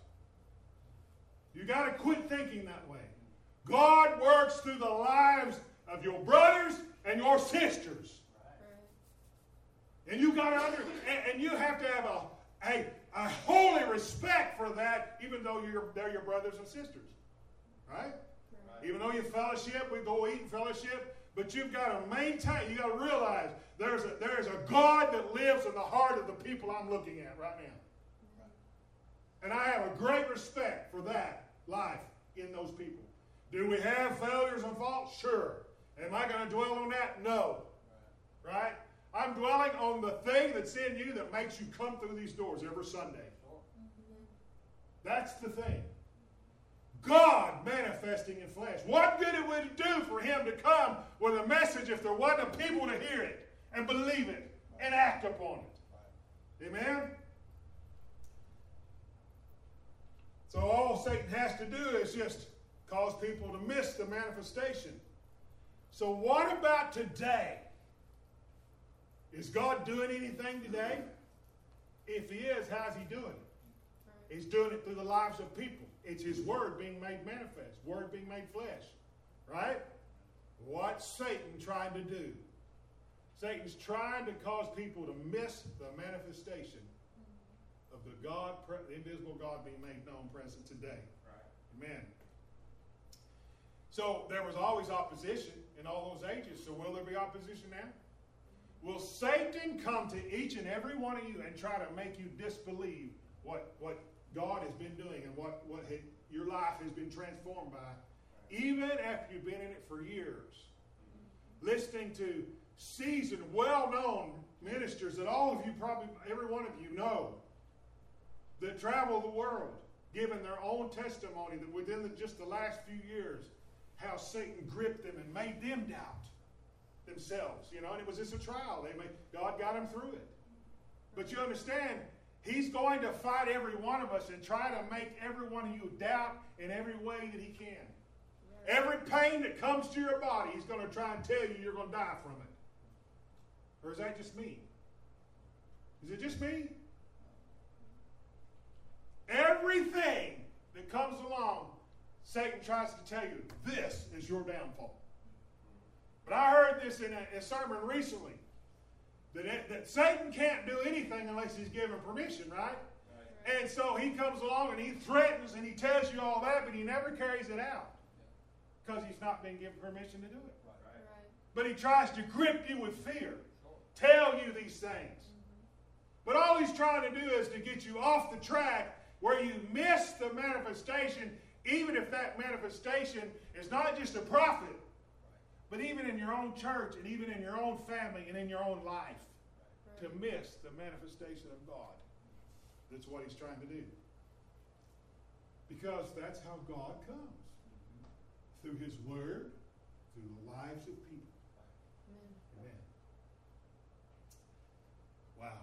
You got to quit thinking that way. God works through the lives of your brothers and your sisters. Right. And you got to under, and, and you have to have a, a, a holy respect for that, even though you're, they're your brothers and sisters. Right? Right. Even though you fellowship, we go eat and fellowship. but you've got to maintain, you've got to realize there's a, there's a God that lives in the heart of the people I'm looking at right now. And I have a great respect for that life in those people. Do we have failures and faults? Sure. Am I going to dwell on that? No. Right? I'm dwelling on the thing that's in you that makes you come through these doors every Sunday. That's the thing. God manifesting in flesh. What good it would do for him to come with a message if there wasn't a people to hear it and believe it and act upon it? Amen? So all Satan has to do is just cause people to miss the manifestation. So what about today? Is God doing anything today? If he is, how's he doing it? He's doing it through the lives of people. It's his word being made manifest, word being made flesh. Right? What's Satan trying to do? Satan's trying to cause people to miss the manifestation of the God, the invisible God being made known present today. Right. Amen. So there was always opposition in all those ages. So will there be opposition now? Will Satan come to each and every one of you and try to make you disbelieve what, what God has been doing and what, what had, your life has been transformed by, even after you've been in it for years? Listening to seasoned, well-known ministers that all of you probably, every one of you know, that travel the world, giving their own testimony that within the, just the last few years, how Satan gripped them and made them doubt themselves. You know, and it was just a trial. They made, God got them through it. But you understand, he's going to fight every one of us and try to make every one of you doubt in every way that he can. Every pain that comes to your body, he's going to try and tell you you're going to die from it. Or is that just me? Is it just me? Everything that comes along, Satan tries to tell you, this is your downfall. But I heard this in a, a sermon recently, that, it, that Satan can't do anything unless he's given permission, right? Right? And so he comes along and he threatens and he tells you all that, but he never carries it out because he's not been given permission to do it. Right. Right. But he tries to grip you with fear, tell you these things. Mm-hmm. But all he's trying to do is to get you off the track where you miss the manifestation, even if that manifestation is not just a prophet, but even in your own church and even in your own family and in your own life, right, to miss the manifestation of God. That's what he's trying to do. Because that's how God comes. Through his word, through the lives of people. Amen. Amen. Wow.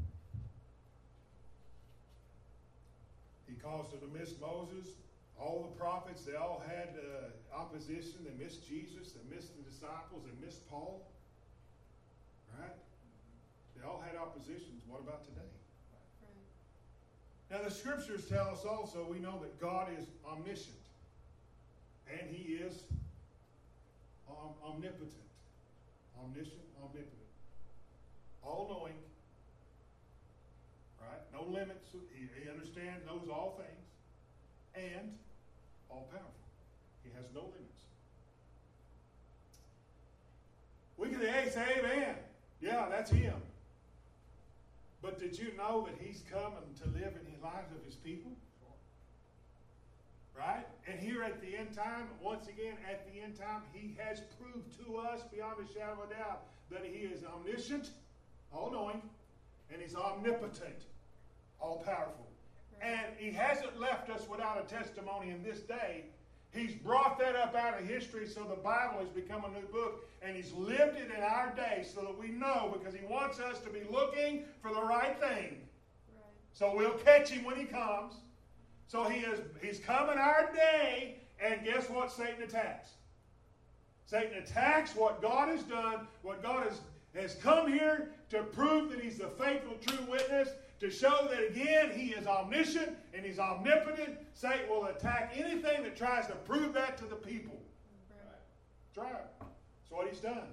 He caused them to miss Moses. All the prophets, they all had uh, opposition. They missed Jesus. They missed the disciples. They missed Paul. Right? They all had oppositions. What about today? Right. Now, the scriptures tell us also, we know that God is omniscient. And he is om- omnipotent. Omniscient, omnipotent. All-knowing. Right? No limits. He, he understands, knows all things. And all-powerful. He has no limits. We can hey, say amen. Yeah, that's him. But did you know that he's coming to live in the lives of his people? Right? And here at the end time, once again, at the end time, he has proved to us beyond a shadow of a doubt that he is omniscient, all-knowing, and he's omnipotent, all-powerful. And he hasn't left us without a testimony in this day. He's brought that up out of history so the Bible has become a new book. And he's lived it in our day so that we know, because he wants us to be looking for the right thing. Right. So we'll catch him when he comes. So he is, he's come in our day, and guess what Satan attacks? Satan attacks what God has done, what God has, has come here to prove that he's the faithful, true witness, to show that, again, he is omniscient and he's omnipotent. Satan will attack anything that tries to prove that to the people. Right. Try it. That's what he's done.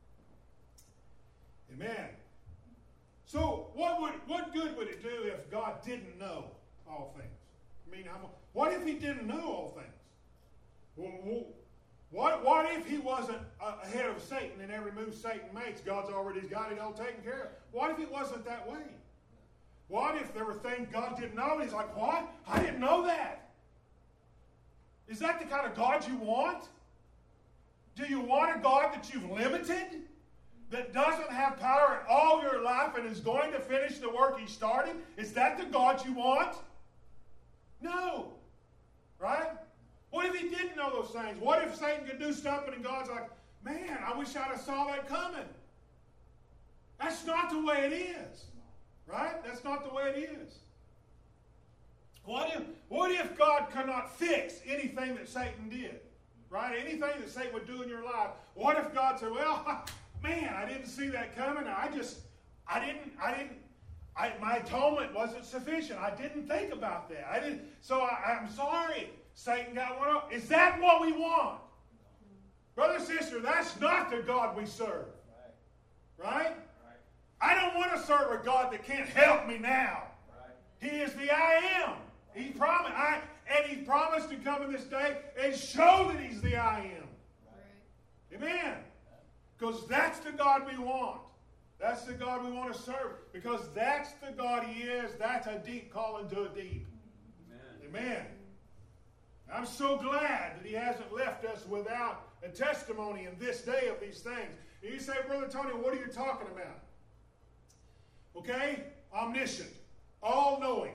Amen. So what would what good would it do if God didn't know all things? I mean, I'm, what if he didn't know all things? Well, well, What, what if he wasn't ahead of Satan in every move Satan makes? God's already got it all taken care of. What if it wasn't that way? What if there were things God didn't know? He's like, what? I didn't know that. Is that the kind of God you want? Do you want a God that you've limited? That doesn't have power in all your life and is going to finish the work he started? Is that the God you want? No. Right? What if he didn't know those things? What if Satan could do something and God's like, man, I wish I'd have saw that coming. That's not the way it is. Right? That's not the way it is. What if, what if God cannot fix anything that Satan did? Right? Anything that Satan would do in your life. What if God said, well, man, I didn't see that coming. I just, I didn't, I didn't, I, my atonement wasn't sufficient. I didn't think about that. I didn't, so I, I'm sorry. Satan got one up. Is that what we want? Brother, sister, that's not the God we serve. Right? I don't want to serve a God that can't help me now. He is the I am. He promised, I, and he promised to come in this day and show that he's the I am. Amen. Because that's the God we want. That's the God we want to serve. Because that's the God he is. That's a deep calling to a deep. Amen. Amen. I'm so glad that he hasn't left us without a testimony in this day of these things. And you say, Brother Tony, what are you talking about? Okay? Omniscient. All-knowing.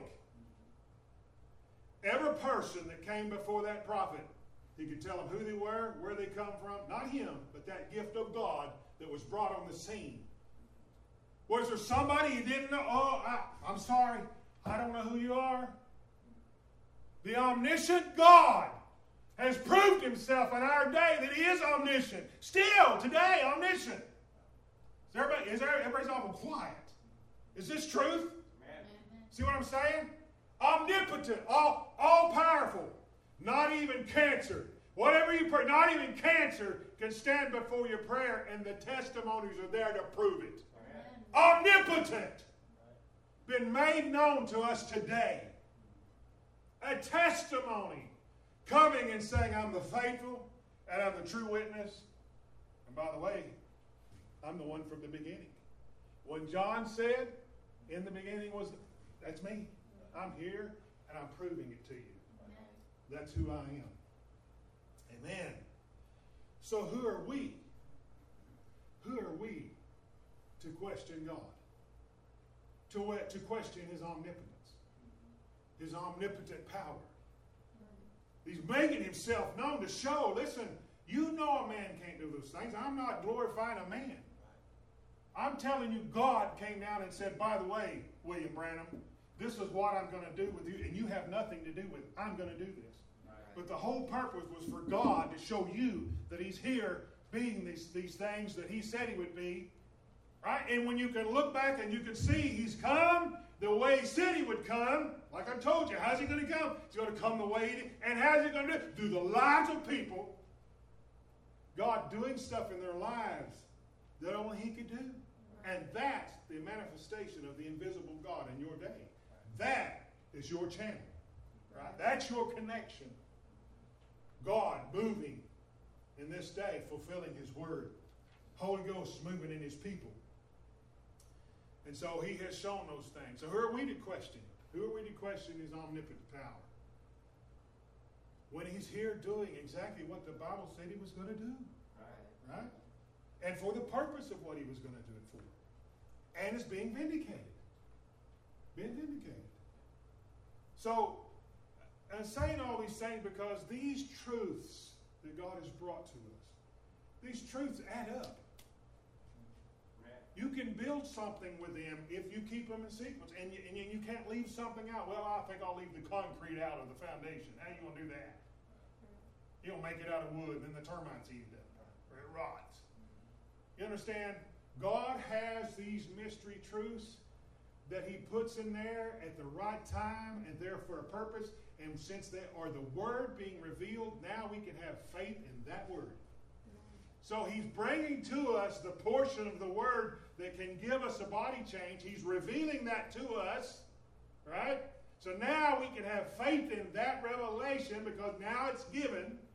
Every person that came before that prophet, he could tell them who they were, where they come from. Not him, but that gift of God that was brought on the scene. Was there somebody he didn't know? Oh, I, I'm sorry. I don't know who you are. The omniscient God has proved himself in our day that he is omniscient. Still, today, omniscient. Is everybody, is there, everybody's awful quiet. Is this truth? Amen. See what I'm saying? Omnipotent, all, all powerful. Not even cancer. Whatever you pray, not even cancer can stand before your prayer, and the testimonies are there to prove it. Amen. Omnipotent. Been made known to us today. A testimony coming and saying, I'm the faithful and I'm the true witness. And by the way, I'm the one from the beginning. When John said, in the beginning was, that's me. I'm here and I'm proving it to you. Amen. That's who I am. Amen. So who are we? Who are we to question God? To, to question his omnipotence. His omnipotent power. He's making himself known to show, listen, you know a man can't do those things. I'm not glorifying a man. I'm telling you, God came down and said, by the way, William Branham, this is what I'm going to do with you, and you have nothing to do with it. I'm going to do this. But the whole purpose was for God to show you that he's here being these, these things that he said he would be. Right? And when you can look back and you can see he's come the way he said he would come, like I told you, how's he going to come? He's going to come the way he did. And how's he going to do it? Through the lives of people. God doing stuff in their lives that only he could do. And that's the manifestation of the invisible God in your day. That is your channel. Right? That's your connection. God moving in this day, fulfilling his word. Holy Ghost moving in his people. And so he has shown those things. So who are we to question? Who are we to question his omnipotent power? When he's here doing exactly what the Bible said he was going to do. Right? Right? And for the purpose of what he was going to do it for. And is being vindicated. Being vindicated. So, I'm saying all these things because these truths that God has brought to us, these truths add up. You can build something with them if you keep them in sequence. And you, and you can't leave something out. Well, I think I'll leave the concrete out of the foundation. How are you going to do that? You don't make it out of wood, then the termites eat it up, or it rots. You understand? God has these mystery truths that he puts in there at the right time and there for a purpose. And since they are the word being revealed, now we can have faith in that word. So he's bringing to us the portion of the word that can give us a body change. He's revealing that to us, right? So now we can have faith in that revelation because now it's given.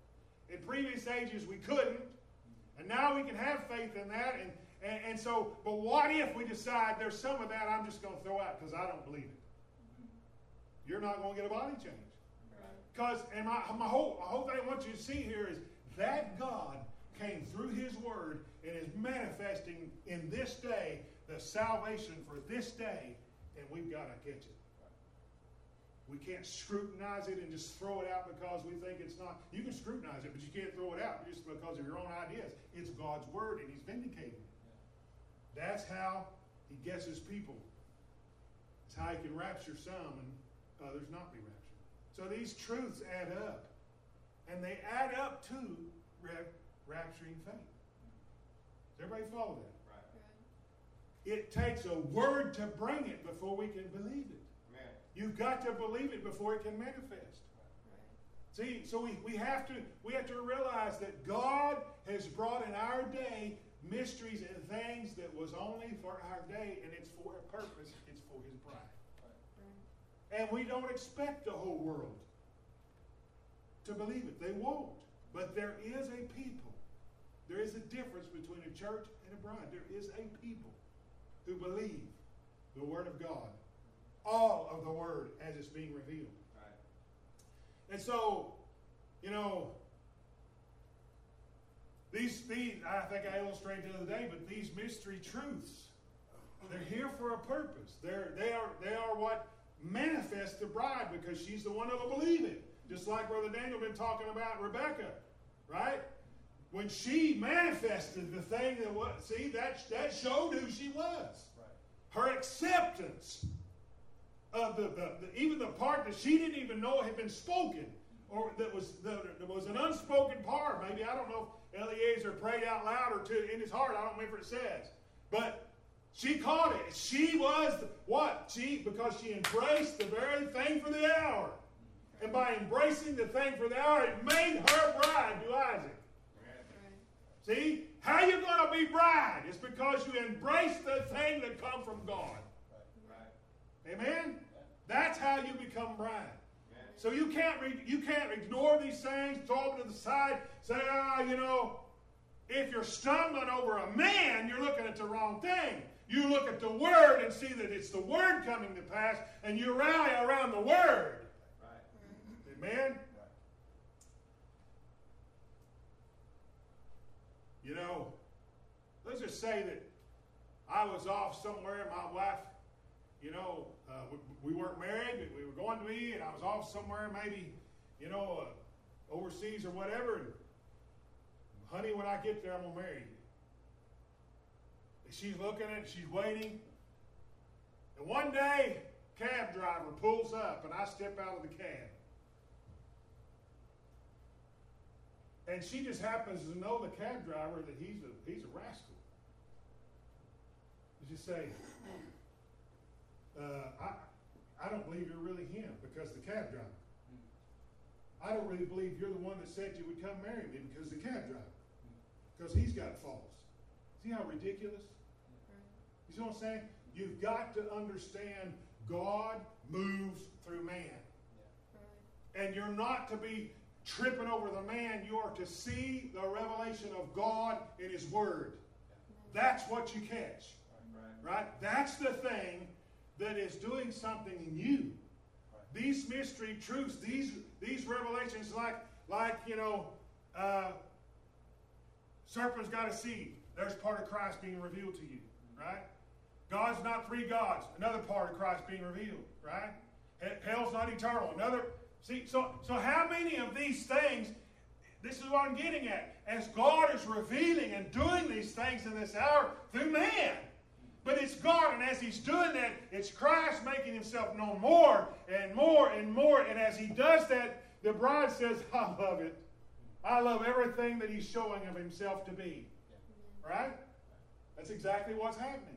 In previous ages, we couldn't. And now we can have faith in that. And, and, and so, but what if we decide there's some of that I'm just going to throw out because I don't believe it? You're not going to get a body change. Because, and my, my, whole, my whole thing I want you to see here is that God came through His Word and is manifesting in this day the salvation for this day, and we've got to catch it. We can't scrutinize it and just throw it out because we think it's not. You can scrutinize it, but you can't throw it out just because of your own ideas. It's God's Word, and He's vindicating it. That's how He gets His people. It's how He can rapture some and others not be raptured. So these truths add up. And they add up to rap- rapturing faith. Does everybody follow that? Right. It takes a word to bring it before we can believe it. Amen. You've got to believe it before it can manifest. Right. See, so we, we have to we have to realize that God has brought in our day mysteries and things that was only for our day, and it's for a purpose. It's for His bride. Right. And we don't expect the whole world to believe it. They won't. But there is a people. There is a difference between a church and a bride. There is a people who believe the Word of God. All of the Word as it's being revealed. Right. And so, you know, these, these, I think I illustrated the other day, but these mystery truths, they're here for a purpose. They're, they are, they are what manifests the bride because she's the one that will believe it. Just like Brother Daniel been talking about Rebecca, right? When she manifested the thing that was, see, that, that showed who she was. Right. Her acceptance of the, the, the, even the part that she didn't even know had been spoken, or that was the, there was an unspoken part. Maybe, I don't know if Eliezer prayed out loud or two in his heart. I don't remember what it says. But she caught it. She was what? She, because she embraced the very thing for the hour. And by embracing the thing for the hour, it made her bride to Isaac. Right. See? How you going to be bride? It's because you embrace the thing that come from God. Right. Amen? That's how you become bride. Amen. So you can't re- you can't ignore these things, throw them to the side, say, ah, you know, if you're stumbling over a man, you're looking at the wrong thing. You look at the Word and see that it's the Word coming to pass, and you rally around the Word. Amen? Right. You know, let's just say that I was off somewhere, my wife, you know, uh, we, we weren't married, but we were going to be, and I was off somewhere maybe, you know, uh, overseas or whatever, and honey, when I get there, I'm going to marry you. And she's looking at it, she's waiting, and one day, cab driver pulls up, and I step out of the cab. And she just happens to know the cab driver that he's a he's a rascal. You just say, uh, I I don't believe you're really him because the cab driver. I don't really believe you're the one that said you would come marry me because the cab driver. Because he's got faults. See how ridiculous? You see what I'm saying? You've got to understand God moves through man. And you're not to be tripping over the man. You are to see the revelation of God in His Word. That's what you catch. Right? That's the thing that is doing something in you. These mystery truths, these, these revelations, like, like, you know, uh, serpent's got a seed. There's part of Christ being revealed to you. Right? God's not three gods. Another part of Christ being revealed. Right? Hell's not eternal. Another. See, so, so how many of these things, this is what I'm getting at, as God is revealing and doing these things in this hour through man. But it's God, and as He's doing that, it's Christ making Himself known more and more and more. And as He does that, the bride says, I love it. I love everything that He's showing of Himself to be. Right? That's exactly what's happening.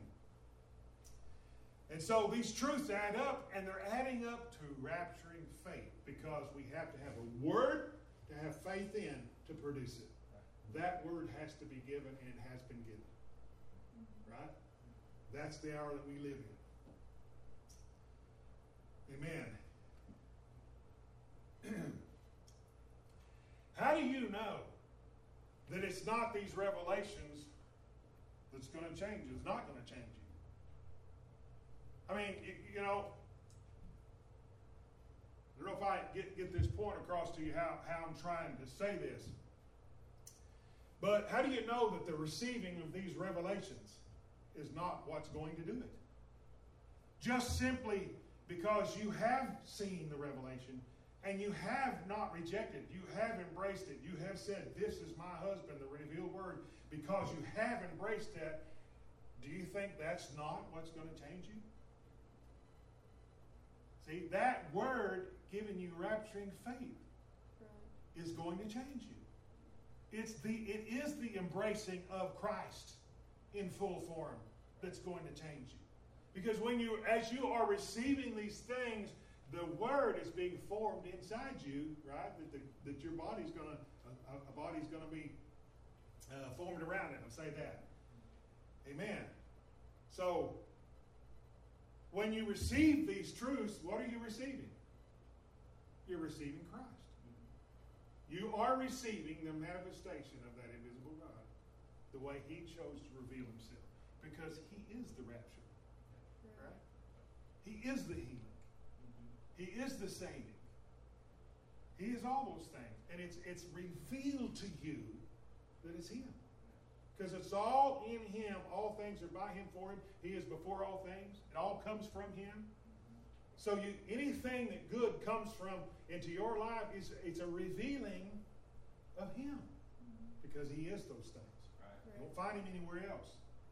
And so these truths add up, and they're adding up to rapturing faith, because we have to have a word to have faith in to produce it. That word has to be given, and it has been given. Right? That's the hour that we live in. Amen. How do you know that it's not these revelations that's going to change you, it's not going to change you? I mean, you, you know, I don't know if I get, get this point across to you how, how I'm trying to say this. But how do you know that the receiving of these revelations is not what's going to do it? Just simply because you have seen the revelation and you have not rejected, you have embraced it, you have said, this is my husband, the revealed word, because you have embraced that, do you think that's not what's going to change you? See, that word giving you rapturing faith right. is going to change you. It's the, it is the embracing of Christ in full form that's going to change you. Because when you, as you are receiving these things, the word is being formed inside you, right? That, the, that your body's going to, a, a body's going to be uh, formed around it. I'll say that. Amen. So, when you receive these truths, what are you receiving? You're receiving Christ. You are receiving the manifestation of that invisible God, the way He chose to reveal Himself, because He is the rapture. Right? He is the healing. He is the saving. He is all those things. And it's it's revealed to you that it's Him. Because it's all in Him. All things are by Him, for Him. He is before all things. It all comes from Him. So you, anything that good comes from into your life, is it's a revealing of Him. Because He is those things. Right. You won't find Him anywhere else.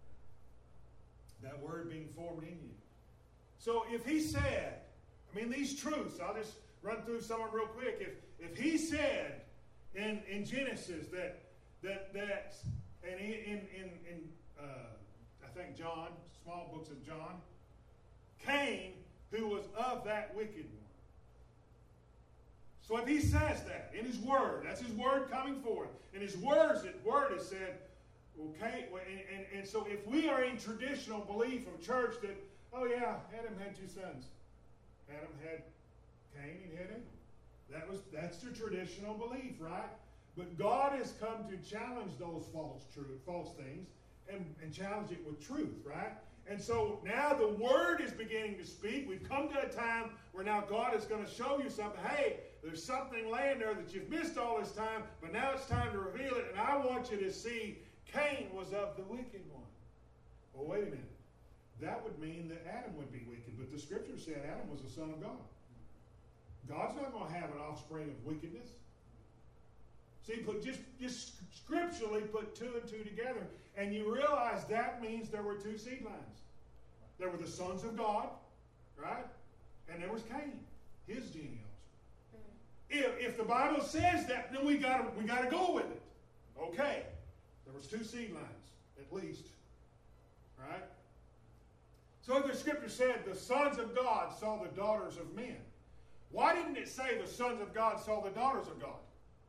That word being formed in you. So if He said, I mean, these truths, I'll just run through some of them real quick. If if He said in, in Genesis that that that and in in in uh, I think John, small books of John, Cain, who was of that wicked one. So if He says that in His word, that's His word coming forth. In His words, His word is said, okay, and, and, and so if we are in traditional belief of church that, oh yeah, Adam had two sons. Adam had Cain and had Abel. That was that's the traditional belief, right? But God has come to challenge those false truth, false things, and, and challenge it with truth, right? And so now the Word is beginning to speak. We've come to a time where now God is going to show you something. Hey, there's something laying there that you've missed all this time, but now it's time to reveal it, and I want you to see Cain was of the wicked one. Well, wait a minute. That would mean that Adam would be wicked, but the Scripture said Adam was the son of God. God's not going to have an offspring of wickedness. See, put just, just scripturally put two and two together, and you realize that means there were two seed lines. There were the sons of God, right? And there was Cain, his genealogy. If, if the Bible says that, then we got we got to go with it. Okay, there was two seed lines at least, right? So if the Scripture said the sons of God saw the daughters of men, why didn't it say the sons of God saw the daughters of God?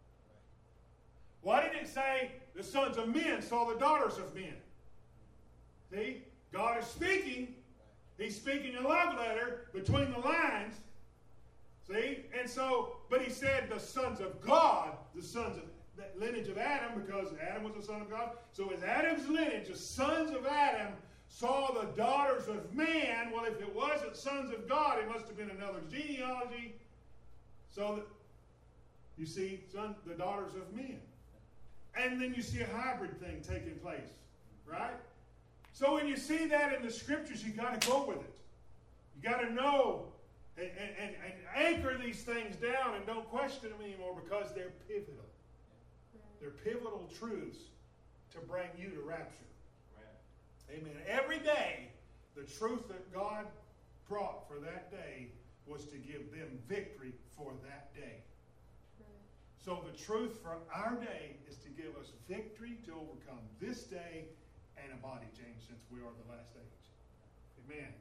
Why didn't it say the sons of men saw the daughters of men? See? God is speaking. He's speaking a love letter between the lines. See? And so, but He said the sons of God, the sons of the lineage of Adam, because Adam was the son of God. So as Adam's lineage, the sons of Adam saw the daughters of man. Well, if it wasn't sons of God, it must have been another genealogy. So that you see son, the daughters of men. And then you see a hybrid thing taking place, right? So when you see that in the Scriptures, you got to go with it. You got to know and, and, and anchor these things down and don't question them anymore, because they're pivotal. They're pivotal truths to bring you to rapture. Amen. Every day, the truth that God brought for that day was to give them victory for that day. So the truth for our day is to give us victory to overcome this day and a body change, since we are the last age. Amen.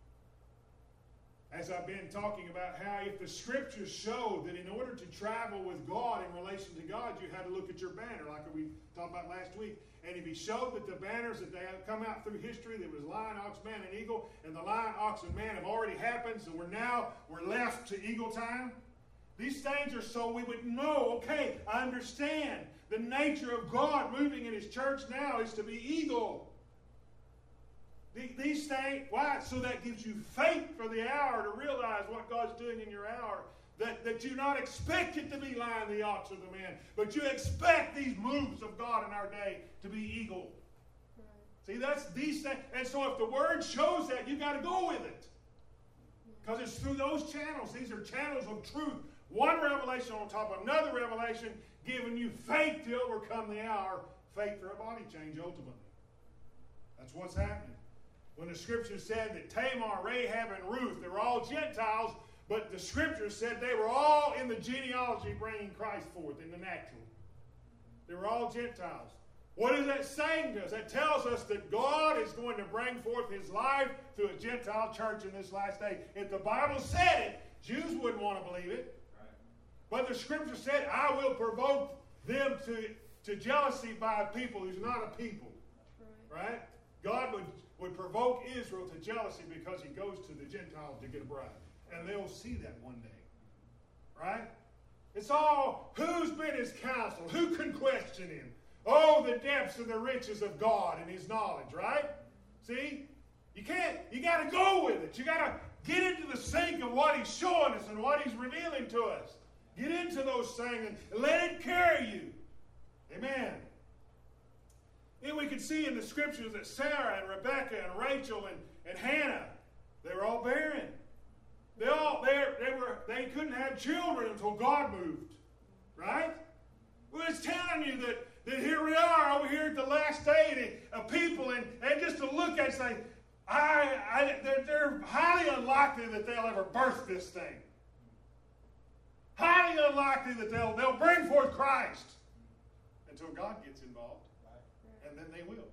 As I've been talking about how if the Scriptures show that in order to travel with God in relation to God, you had to look at your banner, like we talked about last week. And if He showed that the banners that they have come out through history, there was lion, ox, man, and eagle, and the lion, ox, and man have already happened, so we're now we're left to eagle time. These things are so we would know, okay, I understand. The nature of God moving in His church now is to be eagle. These things, why? So that gives you faith for the hour to realize what God's doing in your hour. That, that you not expect it to be lion, the ox, or the man, but you expect these moves of God in our day to be eagle. Right. See, that's these things. And so if the Word shows that, you've got to go with it. Because it's through those channels. These are channels of truth. One revelation on top of another revelation, giving you faith to overcome the hour. Faith for a body change, ultimately. That's what's happening. When the Scripture said that Tamar, Rahab, and Ruth, they were all Gentiles, but the Scripture said they were all in the genealogy bringing Christ forth in the natural. They were all Gentiles. What is that saying to us? That tells us that God is going to bring forth His life through a Gentile church in this last day. If the Bible said it, Jews wouldn't want to believe it. Right. But the Scripture said, I will provoke them to, to jealousy by a people who's not a people. Right? Right? God would, would provoke Israel to jealousy because He goes to the Gentiles to get a bride. And they'll see that one day. Right? It's all, who's been His counsel? Who can question Him? Oh, the depths of the riches of God and His knowledge, right? See? You can't, you got to go with it. You got to get into the sync of what He's showing us and what He's revealing to us. Get into those things and let it carry you. Amen. And we can see in the Scriptures that Sarah and Rebekah and Rachel and, and Hannah, they were all barren. They all they, they were they couldn't have children until God moved. Right? Well, it's telling you that, that here we are over here at the last day of people, and, and just to look at it and say, I, I they're, they're highly unlikely that they'll ever birth this thing. Highly unlikely that they'll they'll bring forth Christ until God gets involved. Right. And then they will.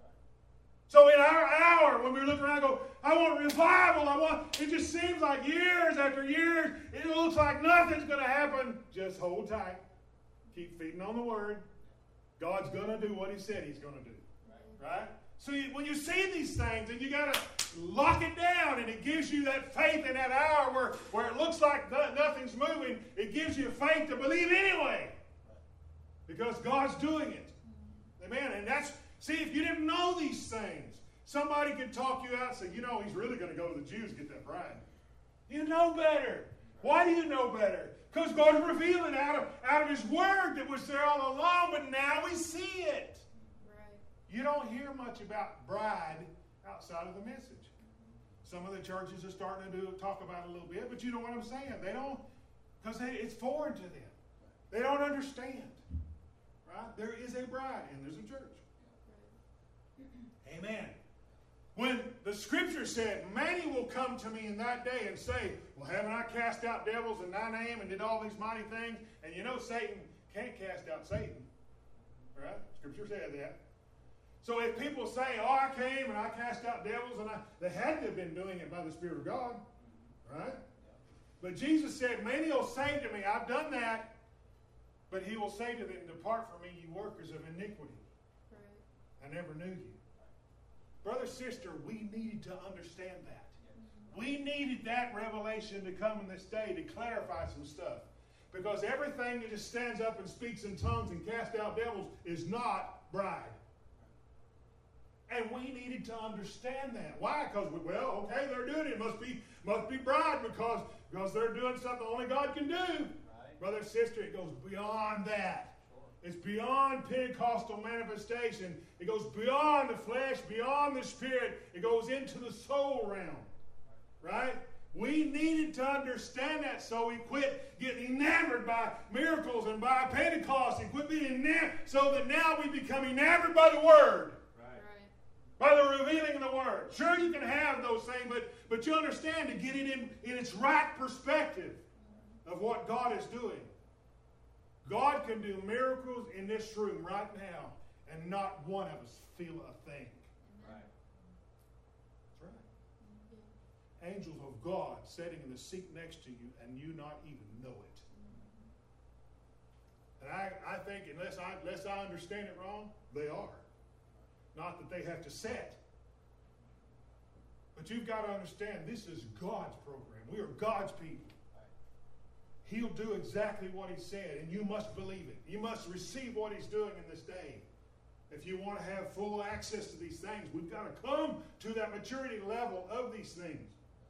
So in our hour, when we look around and go, I want revival, I want, it just seems like years after years, it looks like nothing's going to happen. Just hold tight. Keep feeding on the Word. God's going to do what He said He's going to do. Right? Right? So you, when you see these things, and you got to lock it down, and it gives you that faith in that hour where, where it looks like nothing's moving, it gives you faith to believe anyway. Because God's doing it. Amen. And that's, see, if you didn't know these things, somebody could talk you out and say, you know, he's really going to go to the Jews to get that bride. You know better. Why do you know better? Because God's revealing out of, out of His Word that was there all along, but now we see it. Right. You don't hear much about bride outside of the message. Some of the churches are starting to do talk about it a little bit, but you know what I'm saying. They don't, because it's foreign to them. They don't understand. Right? There is a bride and there's a church. Amen. When the Scripture said, many will come to me in that day and say, well, haven't I cast out devils in thy name and did all these mighty things? And you know Satan can't cast out Satan. Right? Scripture said that. So if people say, oh, I came and I cast out devils, and I, they had to have been doing it by the Spirit of God. Right? But Jesus said, many will say to me, I've done that. But He will say to them, depart from me, you workers of iniquity. Right. I never knew you. Brother, sister, we needed to understand that. We needed that revelation to come in this day to clarify some stuff. Because everything that just stands up and speaks in tongues and casts out devils is not bride. And we needed to understand that. Why? Because, we, well, okay, they're doing it. It must be, must be bride because, because they're doing something only God can do. Right. Brother, sister, it goes beyond that. It's beyond Pentecostal manifestation. It goes beyond the flesh, beyond the spirit. It goes into the soul realm. Right? We needed to understand that so we quit getting enamored by miracles and by Pentecost and quit being enamored so that now we become enamored by the Word. Right. By the revealing of the Word. Sure, you can have those things, but, but you understand to get it in, in its right perspective of what God is doing. God can do miracles in this room right now, and not one of us feel a thing. Right. That's right. Mm-hmm. Angels of God sitting in the seat next to you, and you not even know it. And I, I think unless I, unless I understand it wrong, they are. Not that they have to sit. But you've got to understand, this is God's program. We are God's people. He'll do exactly what He said, and you must believe it. You must receive what He's doing in this day. If you want to have full access to these things, we've got to come to that maturity level of these things.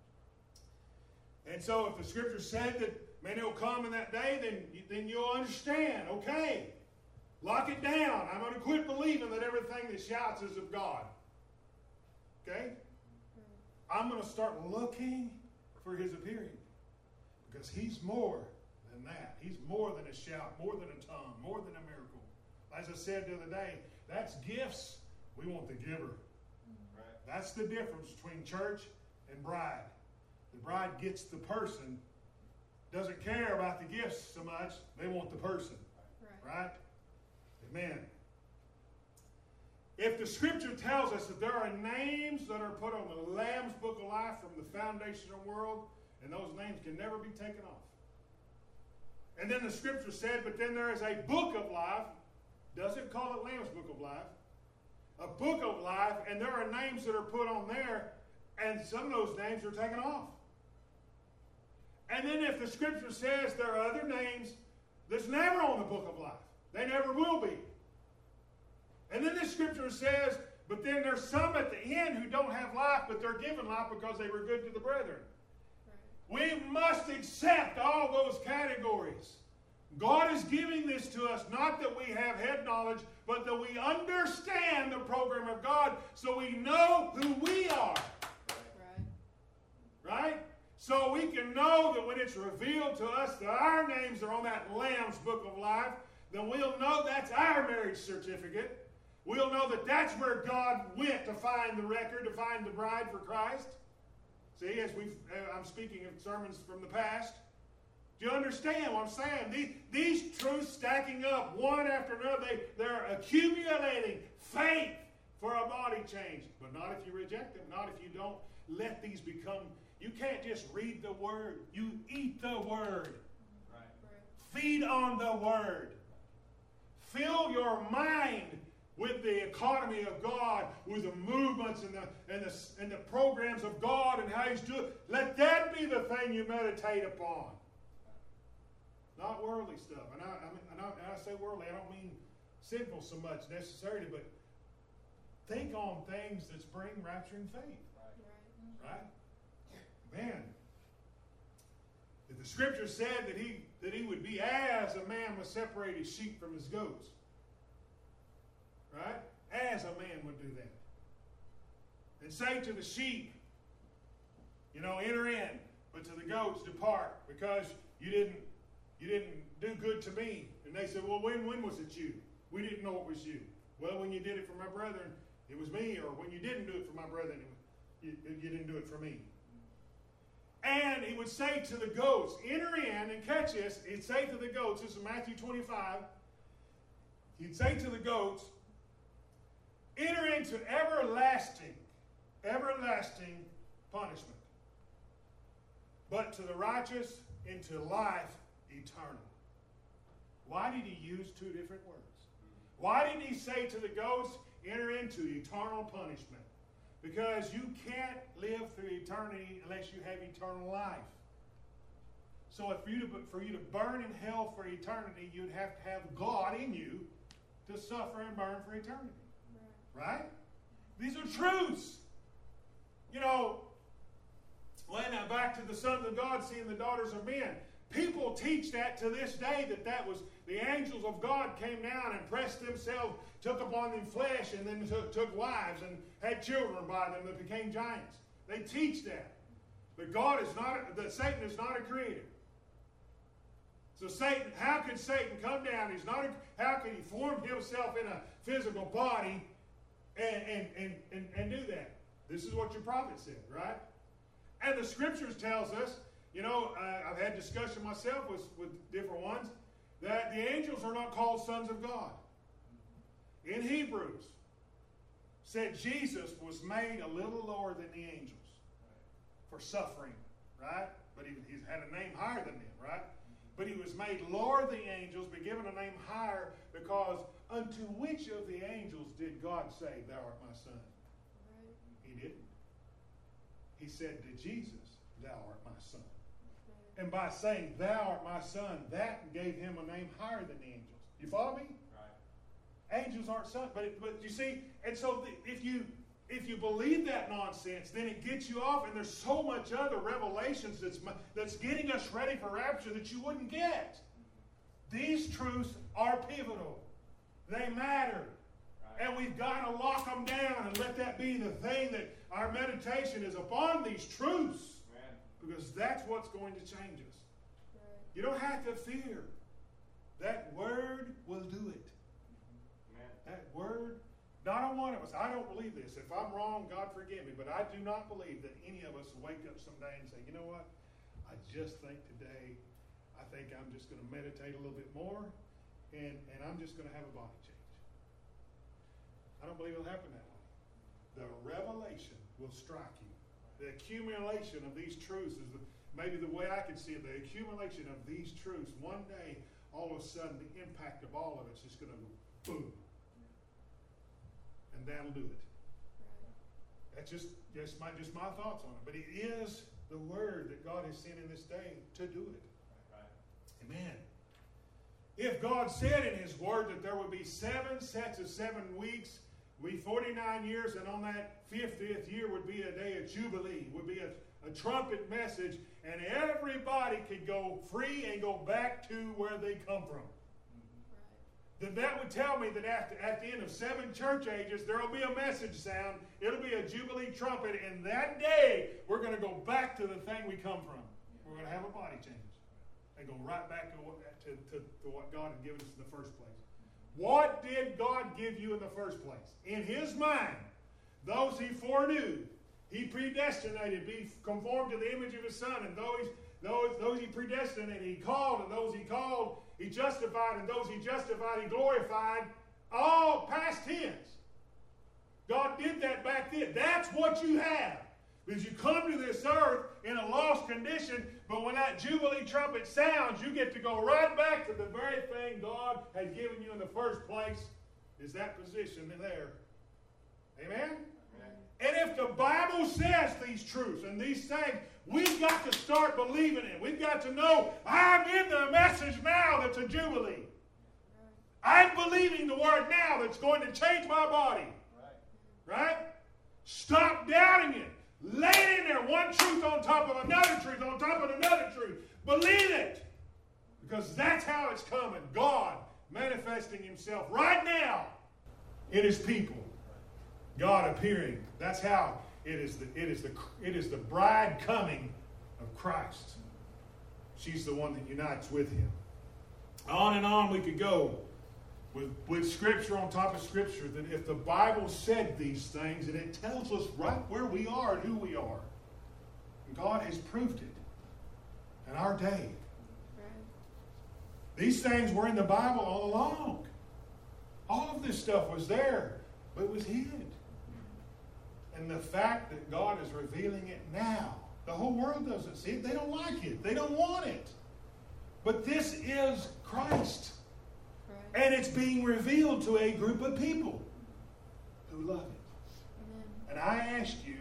And so if the Scripture said that, man, it'll come in that day, then, then you'll understand. Okay, lock it down. I'm going to quit believing that everything that shouts is of God. Okay? I'm going to start looking for His appearing. Because He's more than that. He's more than a shout, more than a tongue, more than a miracle. As I said the other day, that's gifts. We want the giver. Right. That's the difference between church and bride. The bride gets the person, doesn't care about the gifts so much. They want the person. Right. Right? Amen. If the Scripture tells us that there are names that are put on the Lamb's Book of Life from the foundation of the world, and those names can never be taken off. And then the Scripture said, but then there is a book of life. Doesn't call it Lamb's Book of Life. A book of life, and there are names that are put on there, and some of those names are taken off. And then if the Scripture says there are other names that's never on the book of life, they never will be. And then the Scripture says, but then there's some at the end who don't have life, but they're given life because they were good to the brethren. We must accept all those categories. God is giving this to us, not that we have head knowledge, but that we understand the program of God so we know who we are. Right. Right? So we can know that when it's revealed to us that our names are on that Lamb's Book of Life, then we'll know that's our marriage certificate. We'll know that that's where God went to find the record, to find the bride for Christ. See, as we've, uh, I'm speaking of sermons from the past. Do you understand what I'm saying? These, these truths stacking up one after another, they, they're accumulating faith for a body change. But not if you reject them, not if you don't let these become, you can't just read the Word. You eat the Word. Right. Right. Feed on the Word. Fill your mind with the economy of God, with the movements and the, and the, and the programs of God and how He's doing. Let that be the thing you meditate upon. Not worldly stuff. And I, I, mean, and I, and I say worldly, I don't mean sinful so much necessarily, but think on things that bring rapturing faith. Right. Right. Right? Man. If the Scripture said that he, that he would be as a man would separate his sheep from his goats. Right? As a man would do that. And say to the sheep, you know, enter in, but to the goats depart, because you didn't you didn't do good to me. And they said, well, when when was it you? We didn't know it was you. Well, when you did it for my brethren, it was me. Or when you didn't do it for my brethren, it, you, you didn't do it for me. And he would say to the goats, enter in, and catch this. He'd say to the goats, this is Matthew twenty-five. He'd say to the goats, enter into everlasting, everlasting punishment. But to the righteous, into life eternal. Why did he use two different words? Why didn't he say to the goats, enter into eternal punishment? Because you can't live through eternity unless you have eternal life. So if you to, for you to burn in hell for eternity, you'd have to have God in you to suffer and burn for eternity. Right? These are truths. You know, well, now back to the sons of God seeing the daughters of men. People teach that to this day, that that was the angels of God came down and pressed themselves, took upon them flesh, and then took, took wives and had children by them that became giants. They teach that. But God is not, that Satan is not a creator. So Satan, how could Satan come down? He's not a, how could he form himself in a physical body and, and, and, and, and do that? This is what your prophet said, right? And the Scriptures tells us, you know, uh, I've had discussion myself with, with different ones, that the angels are not called sons of God. In Hebrews, said Jesus was made a little lower than the angels for suffering, right? But he, he's had a name higher than them, right? But he was made lower than the angels, but given a name higher, because unto which of the angels did God say, thou art my son? Right. He didn't. He said to Jesus, thou art my son. Right. And by saying, thou art my son, that gave him a name higher than the angels. You follow me? Right. Angels aren't sons. But, but you see, and so the, if you if you believe that nonsense, then it gets you off. And there's so much other revelations that's, that's getting us ready for rapture that you wouldn't get. These truths are pivotal. They matter. Right. And we've got to lock them down and let that be the thing that our meditation is upon these truths. Because that's what's going to change us. Right. You don't have to fear. That word will do it. Amen. That word, not on one of us. I don't believe this. If I'm wrong, God forgive me. But I do not believe that any of us will wake up someday and say, you know what? I just think today, I think I'm just going to meditate a little bit more, and, and I'm just going to have a body change. I don't believe it'll happen that way. The revelation will strike you. The accumulation of these truths is the, maybe the way I can see it. The accumulation of these truths, one day, all of a sudden, the impact of all of it's just going to go boom. And that'll do it. That's just, just, my, just my thoughts on it. But it is the word that God has sent in this day to do it. Amen. If God said in his word that there would be seven sets of seven weeks, we forty-nine years, and on that fiftieth year would be a day of Jubilee, would be a, a trumpet message, and everybody could go free and go back to where they come from. Right. Then that would tell me that after, at the end of seven church ages, there will be a message sound. It'll be a Jubilee trumpet, and that day, we're going to go back to the thing we come from. We're going to have a body change and go right back to what, to, to, to what God had given us in the first place. What did God give you in the first place? In his mind, those he foreknew, he predestinated, be conformed to the image of his son, and those, those, those he predestinated, he called, and those he called, he justified, and those he justified, he glorified, all past tense. God did that back then. That's what you have. Because you come to this earth in a lost condition, but when that Jubilee trumpet sounds, you get to go right back to the very thing God had given you in the first place, is that position there. Amen? Amen? And if the Bible says these truths and these things, we've got to start believing it. We've got to know, I'm in the message now that's a Jubilee. I'm believing the word now that's going to change my body. Right? Right? Stop doubting it. Lay it in there, one truth on top of another truth, on top of another truth. Believe it. Because that's how it's coming. God manifesting himself right now in his people. God appearing. That's how it is the, it is the, it is the bride coming of Christ. She's the one that unites with him. On and on we could go. With, with Scripture on top of Scripture, that if the Bible said these things, and it tells us right where we are and who we are. And God has proved it in our day. Right. These things were in the Bible all along. All of this stuff was there, but it was hid. And the fact that God is revealing it now, the whole world doesn't see it. They don't like it. They don't want it. But this is Christ. And it's being revealed to a group of people who love it. Amen. And I ask you,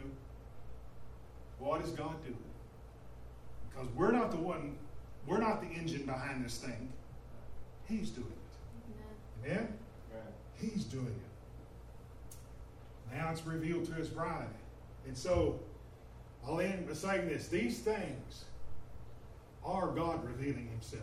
what is God doing? Because we're not the one, we're not the engine behind this thing. He's doing it. Amen? Amen? Amen. He's doing it. Now it's revealed to his bride. And so, I'll end by saying this. These things are God revealing himself.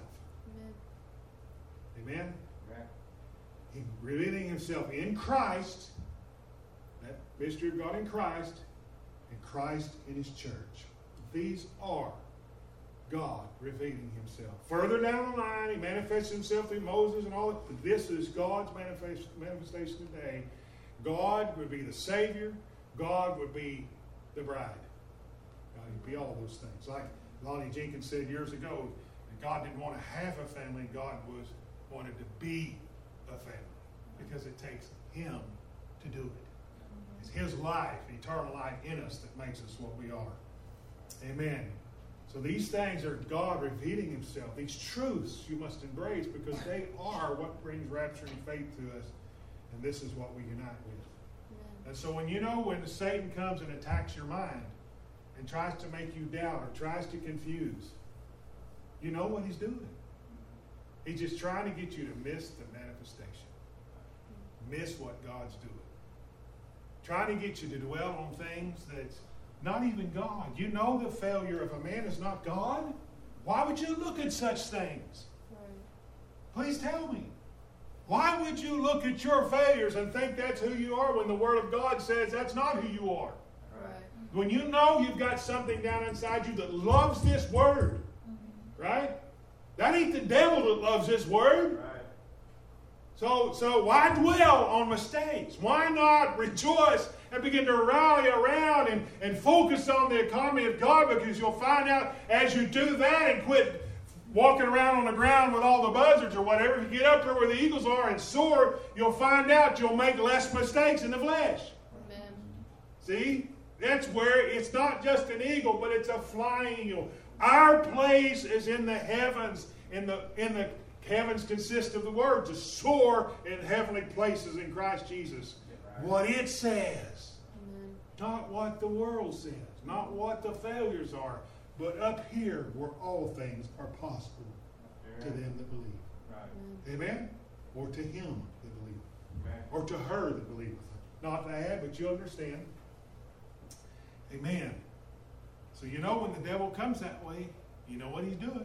Amen? Amen? He revealing himself in Christ, that mystery of God in Christ, and Christ in his church. These are God revealing himself. Further down the line, he manifests himself through Moses and all that. But this is God's manifestation today. God would be the Savior. God would be the bride. God would be all those things. Like Lonnie Jenkins said years ago, that God didn't want to have a family. God was wanted to be a family, because it takes him to do it. It's his life, eternal life in us, that makes us what we are. Amen. So these things are God revealing himself. These truths you must embrace, because they are what brings rapture and faith to us. And this is what we unite with. Amen. And so when you know when Satan comes and attacks your mind and tries to make you doubt or tries to confuse, You know what he's doing. He's just trying to get you to miss the manifestation. Miss what God's doing. Trying to get you to dwell on things that's not even God. You know the failure of a man is not God. Why would you look at such things? Right. Please tell me. Why would you look at your failures and think that's who you are when the Word of God says that's not who you are? Right. When you know you've got something down inside you that loves this Word, right? That ain't the devil that loves this Word. Right. So, so why dwell on mistakes? Why not rejoice and begin to rally around and, and focus on the economy of God? Because you'll find out as you do that and quit walking around on the ground with all the buzzards or whatever, if you get up there where the eagles are and soar, you'll find out you'll make less mistakes in the flesh. Amen. See? That's where it's not just an eagle, but it's a flying eagle. Our place is in the heavens. In the in the heavens consist of the word to soar in heavenly places in Christ Jesus. What it says, Amen. not what the world says, not what the failures are, but up here where all things are possible to them that believe. Right. Amen? Or to him that believeth. Amen. Or to her that believeth. Not to add, but you understand. Amen. So you know when the devil comes that way, you know what he's doing.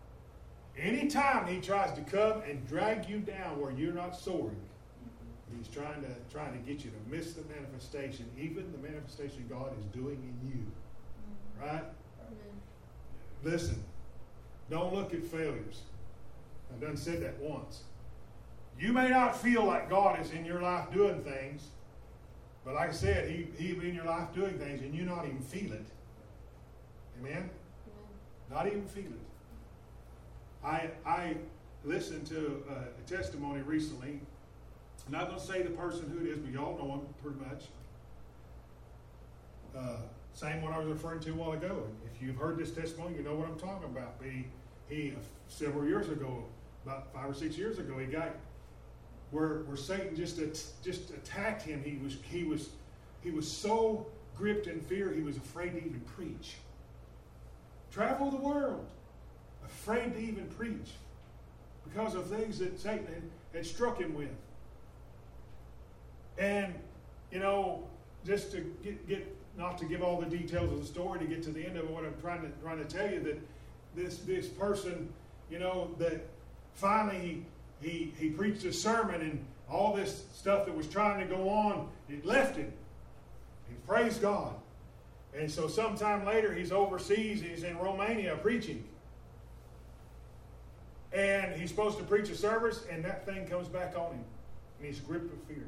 Anytime he tries to come and drag you down where you're not soaring, he's trying to trying to get you to miss the manifestation, even the manifestation God is doing in you. Right? Amen. Listen, don't look at failures. I've done said that once. You may not feel like God is in your life doing things, but like I said, he, he be in your life doing things and you not even feel it. Amen? Amen. Not even feel it. I I listened to a testimony recently. I'm not going to say the person who it is, but y'all know him pretty much. Uh, same one I was referring to a while ago. If you've heard this testimony, you know what I'm talking about. He, he several years ago, about five or six years ago, he got where where Satan just just attacked him. He was he was he was so gripped in fear he was afraid to even preach. Travel the world, afraid to even preach because of things that Satan had, had struck him with. And you know, just to get get not to give all the details of the story, to get to the end of it, what I'm trying to trying to tell you, that this this person, you know, that finally he he, he preached a sermon and all this stuff that was trying to go on, it left him. He praised God. And so sometime later he's overseas, he's in Romania preaching. And he's supposed to preach a service, and that thing comes back on him. And he's gripped with fear.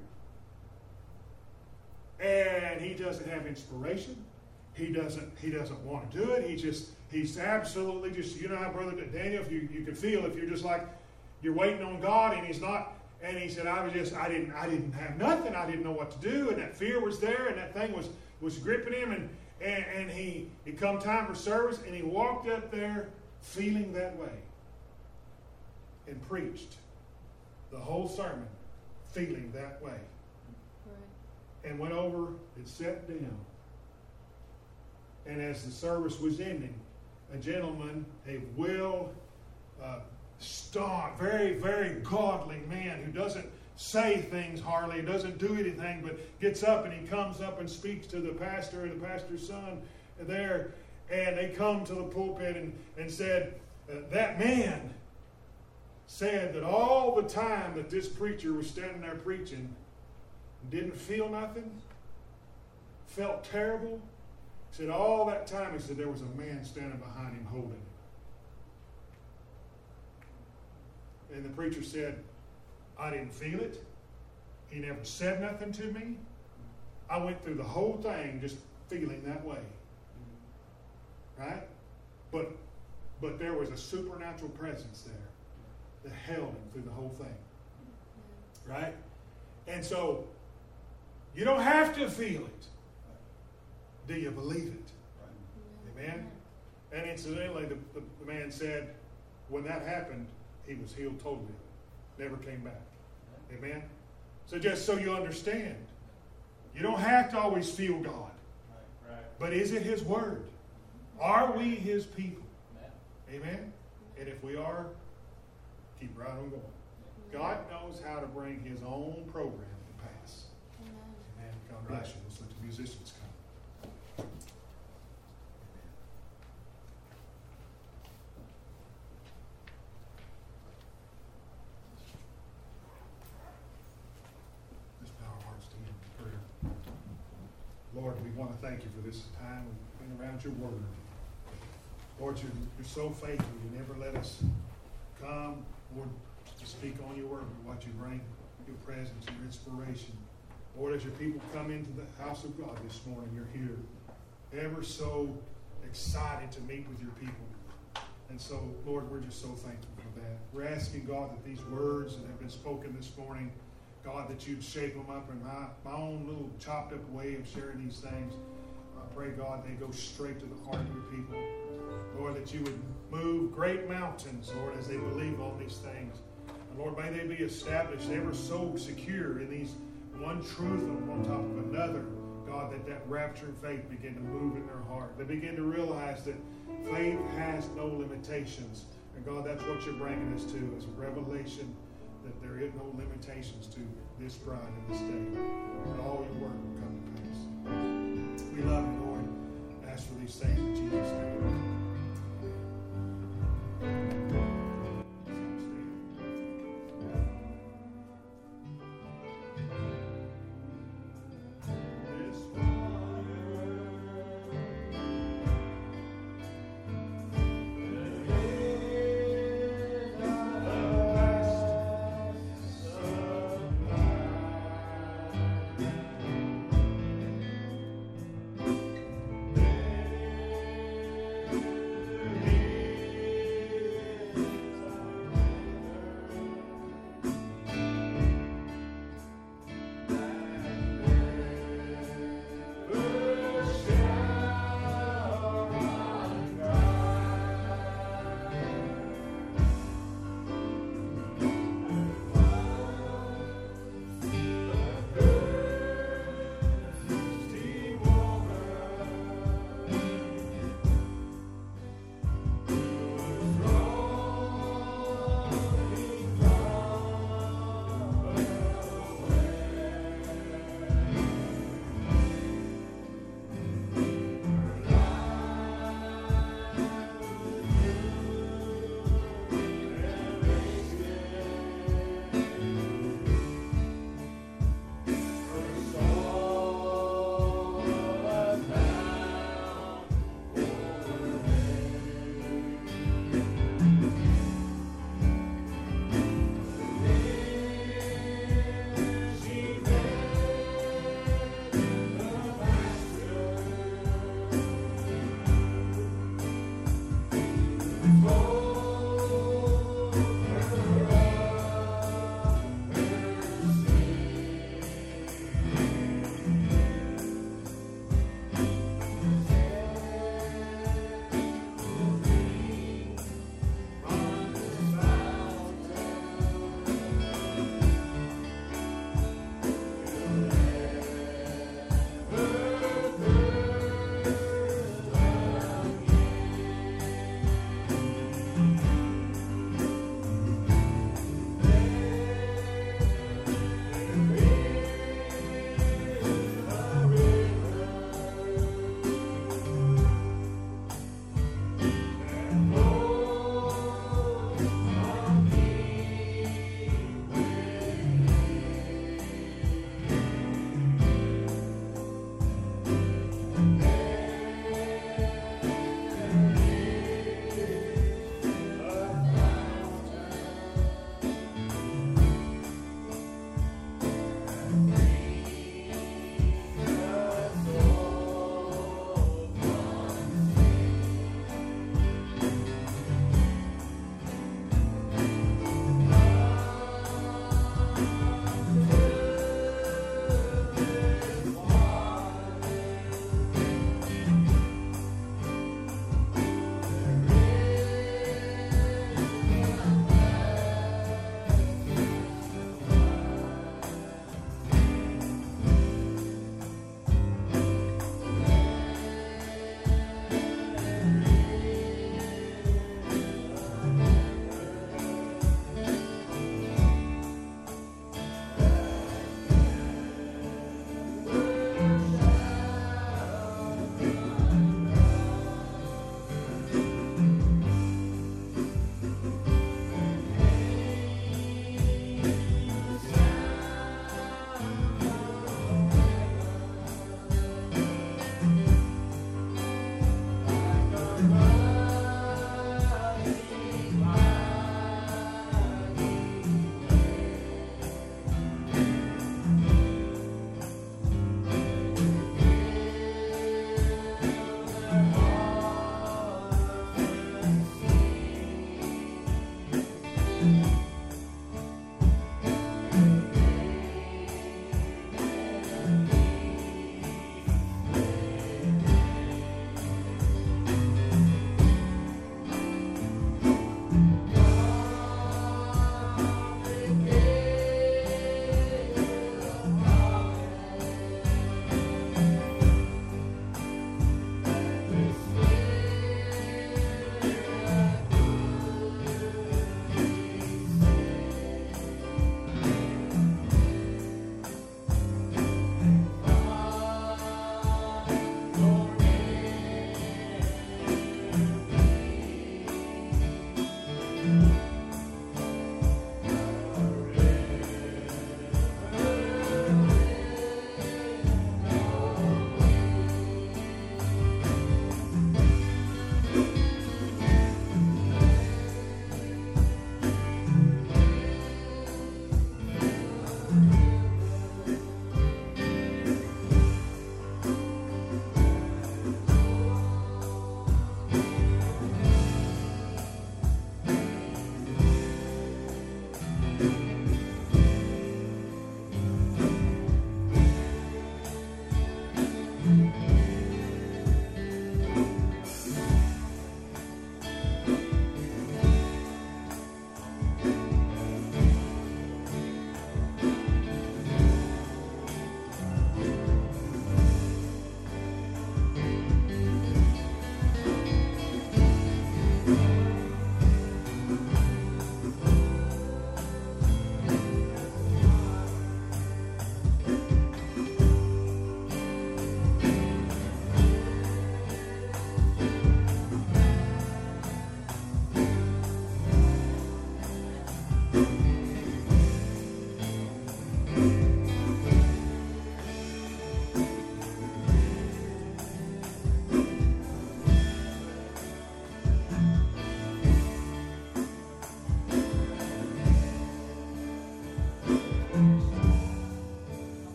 And he doesn't have inspiration. He doesn't he doesn't want to do it. He just he's absolutely just, you know how Brother Daniel, if you, you can feel if you're just like you're waiting on God and he's not, and he said, I was just I didn't I didn't have nothing, I didn't know what to do, and that fear was there, and that thing was was gripping him, and and, and he it come time for service, and he walked up there feeling that way. And preached the whole sermon feeling that way. Right. And went over and sat down. And as the service was ending, a gentleman, a well uh, staunch, very, very godly man who doesn't say things hardly, doesn't do anything, but gets up and he comes up and speaks to the pastor and the pastor's son there. And they come to the pulpit and, and said, uh, that man said that all the time that this preacher was standing there preaching, didn't feel nothing, felt terrible. He said all that time, he said there was a man standing behind him holding him. And the preacher said, I didn't feel it. He never said nothing to me. I went through the whole thing just feeling that way. Right? But but there was a supernatural presence there that held him through the whole thing. Right? And so, you don't have to feel it. Do you believe it? Amen? And incidentally, the, the, the man said, when that happened, he was healed totally. Never came back. Amen? So just so you understand, you don't have to always feel God. But is it His Word? Are we His people? Amen? And if we are, keep right on going. God knows how to bring His own program to pass. Amen. Amen. God bless you. Let's let the musicians come. Let's bow our hearts to Him in prayer. Lord, we want to thank you for this time we've been around your word. Lord, you're, you're so faithful. You never let us come, Lord, to speak on your word, but what you bring, your presence, your inspiration. Lord, as your people come into the house of God this morning, you're here, ever so excited to meet with your people. And so, Lord, we're just so thankful for that. We're asking, God, that these words that have been spoken this morning, God, that you'd shape them up in my, my own little chopped up way of sharing these things. I pray, God, they go straight to the heart of your people. Lord, that you would move great mountains, Lord, as they believe on these things. And Lord, may they be established ever so secure in these one truth on top of another. God, that that rapture of faith begin to move in their heart. They begin to realize that faith has no limitations. And God, that's what you're bringing us to, is a revelation that there is no limitations to this bride and this day. And all your word will come to pass. We love you, Lord. Ask for these things in Jesus' name.